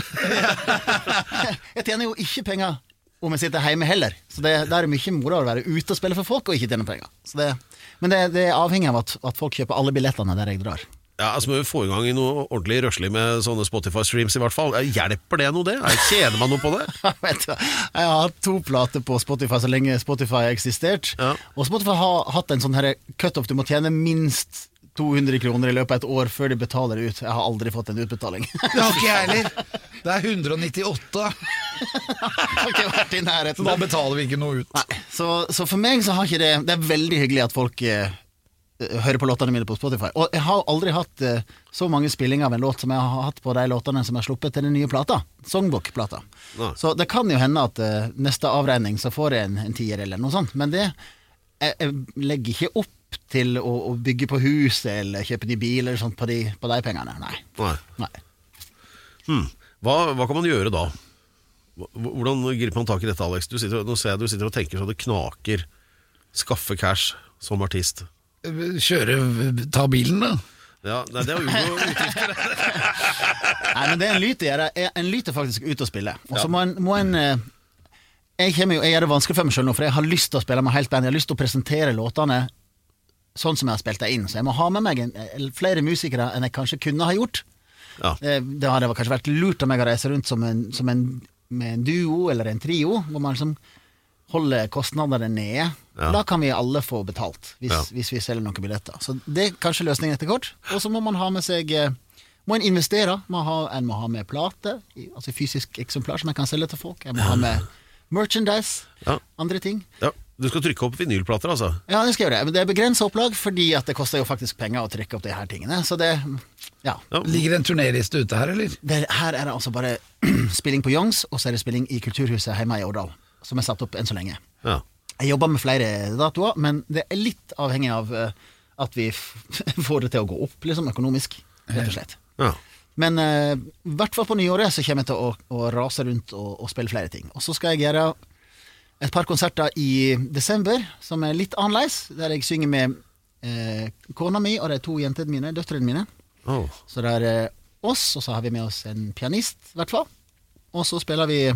jeg tjener jo ikke penger om jeg sitter hjemme heller. Så det er mye moro å være ute og spille for folk og ikke tjene penger. Så men det er avhengig av at folk kjøper alle billettene der jeg drar. Ja, altså må vi få i gang i noe ordentlig røslig med sånne Spotify-streams i hvert fall. Hjelper det noe det? Tjener man noe på det? Vet du, jeg har hatt 2 plater på Spotify så lenge Spotify har eksistert. Ja. Og Spotify har hatt en sånn her cut-off. Du må tjene minst 200 kroner i løpet av et år før de betaler ut. Jeg har aldri fått en utbetaling. Det har ikke jeg heller. Det er 198. Har ikke vært i nærheten. Så da betaler vi ikke noe ut. Nei, så for meg så har ikke det. Det er veldig hyggelig at folk hører på låtene mine på Spotify. Og jeg har aldri hatt så mange spillinger av en låt som jeg har hatt på de låtene som jeg har sluppet til den nye plata. Songbook-plata. Ja. Så det kan jo hende at neste avregning så får jeg en 10 eller noe sånt. Men jeg legger ikke opp til å bygge på hus eller kjøpe de biler eller sånt på de pengene. Nei. Hva kan man gjøre da? Hvordan griper man tak i dette, Alex? Nå ser jeg du sitter og tenker så det knaker. Skaffe cash som artist. Ta bilen da. Ja, det er jo noe utgifter. Nei, men det er en lyt å gjøre. En lyt er faktisk ut og spille. Og så må en jeg gjør det vanskelig for meg selv nå, for jeg har lyst til å spille med helt band. Jeg har lyst til å presentere låtene sånn som jeg har spilt det inn. Så jeg må ha med meg flere musikere enn jeg kanskje kunne ha gjort. Ja. Det hadde kanskje vært lurt av meg å reise rundt med en duo eller en trio, hvor man liksom holder kostnadene nede. Ja. Da kan vi alle få betalt hvis vi selger noen billetter. Så det er kanskje løsningen etter kort. Og så må man ha med seg må en investere. En må ha med plate, altså fysisk eksemplar som jeg kan selge til folk. Jeg må ha med merchandise, andre ting. Ja. Du skal trykke opp vinylplater, altså? Ja, det skal jeg gjøre. Men det er begrenset opplag, fordi at det koster jo faktisk penger å trykke opp de her tingene. Så det, Ligger det en turnéliste ute her, eller? Her er det altså bare spilling på Youngs, og så er det spilling i Kulturhuset hjemme i Årdal, som er satt opp enn så lenge. Ja. Jeg jobber med flere datoer, men det er litt avhengig av at vi får det til å gå opp, liksom økonomisk, rett og slett. Ja. Men i hvert fall på nyåret så kommer jeg til å rase rundt og spille flere ting. Og så skal jeg gjøre et par konserter i desember, som er litt annerledes, der jeg synger med kona mi og de 2 jentene mine, døtrene mine. Oh. Så det er oss, og så har vi med oss en pianist, i hvert fall. Og så spiller vi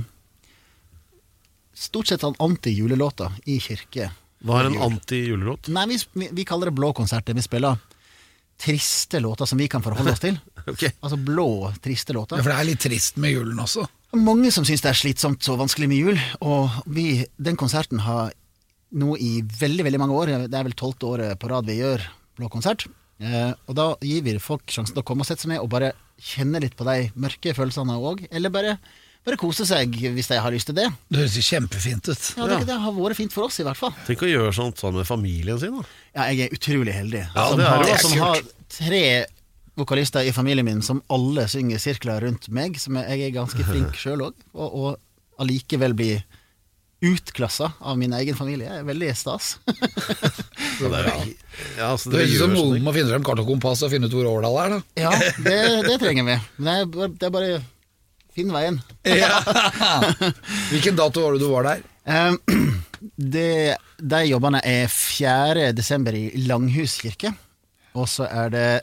stort sett anti-julelåter i kirke. Hva er en anti-julelåt? Nei, vi kaller det blå konserter. Vi spiller triste låter som vi kan forholde oss til. Okay. Altså blå, triste låter. Ja, for det er litt trist med julen også. Mange som synes det er slitsomt så vanskelig med jul, og den konserten har nå i veldig, veldig mange år, det er vel 12. året på rad vi gjør blå konsert, og da gir vi folk sjansen til å komme og sette seg ned og bare kjenne litt på de mørke følelsene også, eller bare kose seg hvis de har lyst til det. Det høres kjempefint ut. Ja, det har vært fint for oss i hvert fall. Tenk å gjøre sånt med familien sin da. Ja, jeg er utrolig heldig. Ja, som har 3 vokalister i familien min som alle synger sirkler rundt meg, som jeg er ganske flink selv også, og allikevel blir utklasset av min egen familie. Jeg er veldig stas. Det høres ut som noen må finne frem kart og kompass og finne ut hvor Årdal er da. Ja, det trenger vi. Men det er bare finn veien. Ja. Hvilken dato var det du var der? De jobbene er 4. desember i Langhus kirke, og så er det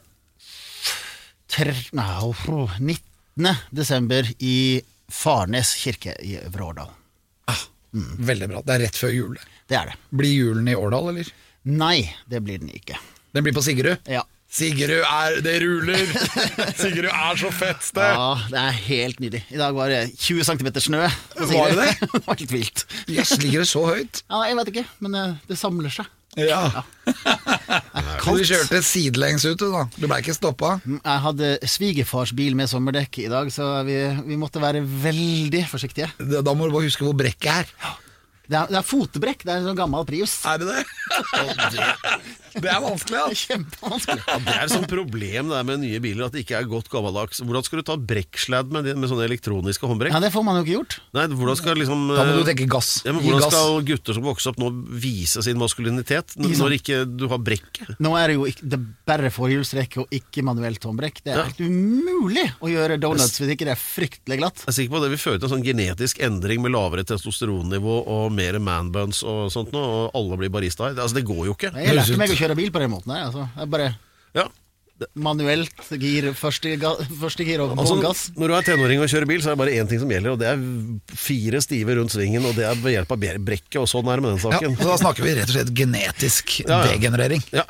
19. desember i Farnes kirke i Øvre Årdal. Veldig bra, det er rett før jul. Det er det. Blir julen i Årdal, eller? Nei, det blir den ikke. Den blir på Sigerud? Ja. Sigerud det ruler. Sigerud er så fett sted. Ja, det er helt nydelig. I dag var det 20 cm snø. Var det det? Det var litt vilt. Yes, ligger det så høyt? Ja, jeg vet ikke, men det samler seg. Ja. Du kjørte sidelengs ut da. Du ble ikke stoppet. Jeg hadde svigerfars bil med sommerdekk i dag, så vi måtte være veldig forsiktige. Da må du bare huske hvor brekket er. Det er fotebrekk, det er en sånn gammel Prius. Er det det? Det er vanskelig, Det er kjempevanskelig. Ja, det er et sånt problem der med nye biler, at det ikke er godt gammeldags. Hvordan skal du ta brekksladd med sånne elektroniske håndbrekk? Ja, det får man jo ikke gjort. Nei, hvordan skal liksom Da må du tenke gass. ja, men Gi hvordan gass. skal gutter som vokser opp nå vise sin maskulinitet når ikke du har brekket? Nå er det jo det bare forhjulstrekk og ikke manuelt håndbrekk. Det er helt umulig å gjøre donuts hvis ikke det er fryktelig glatt. Jeg er sikker på at det vil føre til en sånn genetisk endring med lavere testosteronnivå og mer manbuns og sånt nå, og alle blir baristaer. Altså, det går jo ikke. Jeg lærte meg å kjøre bil på den måten her. Altså. Jeg bare Ja. manuelt gir, første gir og Altså, bånn gass. når du er tenåring og kjører bil, så er det bare én ting som gjelder, og det er 4 stive rundt svingen, og det er ved hjelp av brekket, og sånn er det med den Ja, saken. så da snakker vi rett og slett genetisk Ja. degenerering. Ja.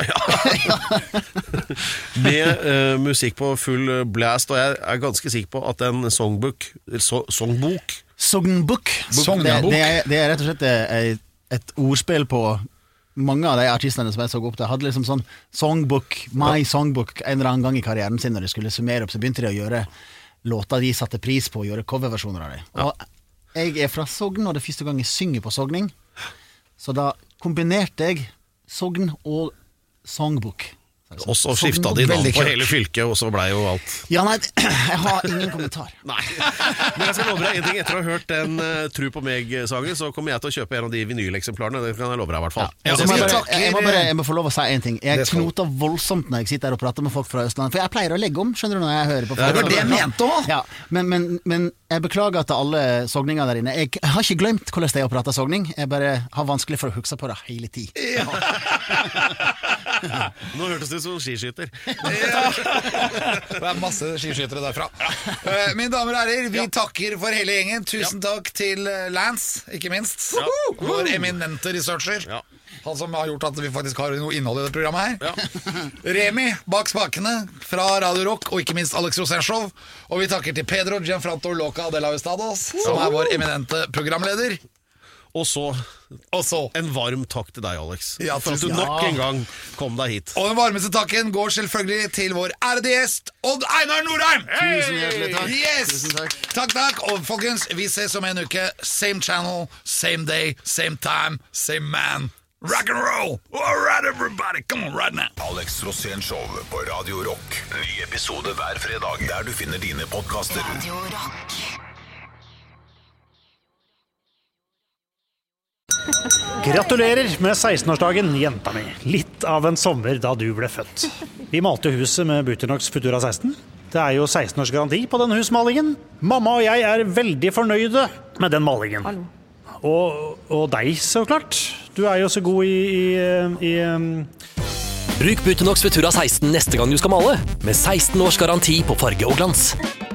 Med musikk på full blast, og jeg er ganske sikker på at en songbok Sognbok. Sognabok. Det er rett og slett et ordspill på mange av de artistene som jeg så opp til. Hadde liksom sånn songbook, my songbook, en eller annen gang i karrieren sin. Når de skulle summere opp, så begynte de å gjøre låter de satte pris på, å gjøre coverversjoner av dem. Og jeg er fra Sogn, og det er første gang jeg synger på sogning. Så da kombinerte jeg sogn og songbok. Og så skifta de navn Veldig på kult. hele fylket, og så blei jo alt. Ja, nei, jeg har ingen kommentar. Nei, men jeg skal love deg en ting. Etter å ha hørt den Tru på meg-sangen, så kommer jeg til å kjøpe en av de vinyleksemplarene. Det kan jeg love deg i hvert fall. Ja, Så så må skal jeg, jeg jeg må få lov å si en ting. Jeg Det skal. knoter voldsomt når jeg sitter her og prater med folk fra Østlandet. For jeg pleier å legge om, skjønner du, når jeg hører på folk. Det var det jeg mente også. Ja, men jeg beklager til alle sogninger der inne. Jeg har ikke glemt hvordan det er å prate sogning. Jeg bare har vanskelig for å huske på det hele tid. Nå hørtes det ut som skiskytter. Det er masse skiskyttere derfra. Mine damer og herrer, vi takker for hele gjengen. Tusen takk til Lance, ikke minst. Vår eminente researcher. Ja. Han som har gjort at vi faktisk har noe innhold i det programmet her. Remi bak spakene fra Radio Rock, og ikke minst Alex Rosenshov. Og vi takker til Pedro Gianfranto Loca de la Ustados, som er vår eminente programleder. Og så Og så en varm takk til deg, Alex. Ja, for at du tusen nok en gang kom deg hit. Og den varmeste takken går selvfølgelig til vår ærede gjest Odd Einar Nordheim. Tusen hjertelig takk. Yes. Tusen takk. Takk. Og folkens, vi ses om en uke. Same channel, same day, same time, same man. Rock and roll. All right, everybody. Come on right now. Alex Rosén Show på Radio Rock. Ny episode hver fredag der du finner dine podcaster. Radio Rock. Gratulerer med 16-årsdagen, jenta mi. Litt av en sommer da du ble født. Vi malte huset med Buternox Futura 16. Det er jo 16 års garanti på denne husmalingen. Mamma og jeg er veldig fornøyde med den malingen. Og deg, så klart. Du er jo så god i Bruk Buternox Futura 16 neste gang du skal male, med 16 års garanti på farge og glans.